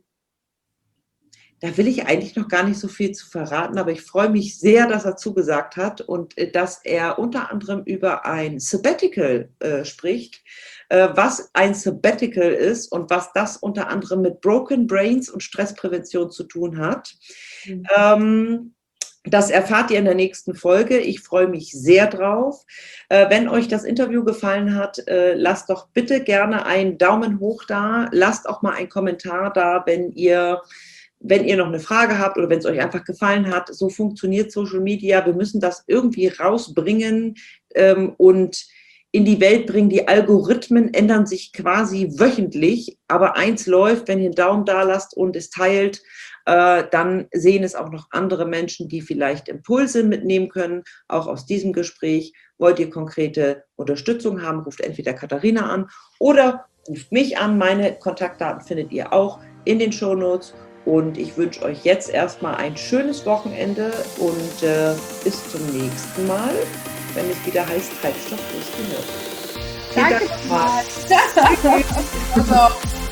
da will ich eigentlich noch gar nicht so viel zu verraten, aber ich freue mich sehr, dass er zugesagt hat und äh, dass er unter anderem über ein Sabbatical äh, spricht, äh, was ein Sabbatical ist und was das unter anderem mit Broken Brains und Stressprävention zu tun hat. Mhm. Ähm, Das erfahrt ihr in der nächsten Folge. Ich freue mich sehr drauf. Äh, wenn euch das Interview gefallen hat, äh, lasst doch bitte gerne einen Daumen hoch da. Lasst auch mal einen Kommentar da, wenn ihr, wenn ihr noch eine Frage habt oder wenn es euch einfach gefallen hat. So funktioniert Social Media. Wir müssen das irgendwie rausbringen ähm, und in die Welt bringen. Die Algorithmen ändern sich quasi wöchentlich. Aber eins läuft, wenn ihr einen Daumen da lasst und es teilt, dann sehen es auch noch andere Menschen, die vielleicht Impulse mitnehmen können, auch aus diesem Gespräch. Wollt ihr konkrete Unterstützung haben, ruft entweder Katharina an oder ruft mich an. Meine Kontaktdaten findet ihr auch in den Shownotes. Und ich wünsche euch jetzt erstmal ein schönes Wochenende und äh, bis zum nächsten Mal, wenn es wieder heißt Treibstoff plus Gehirn. Danke. Danke.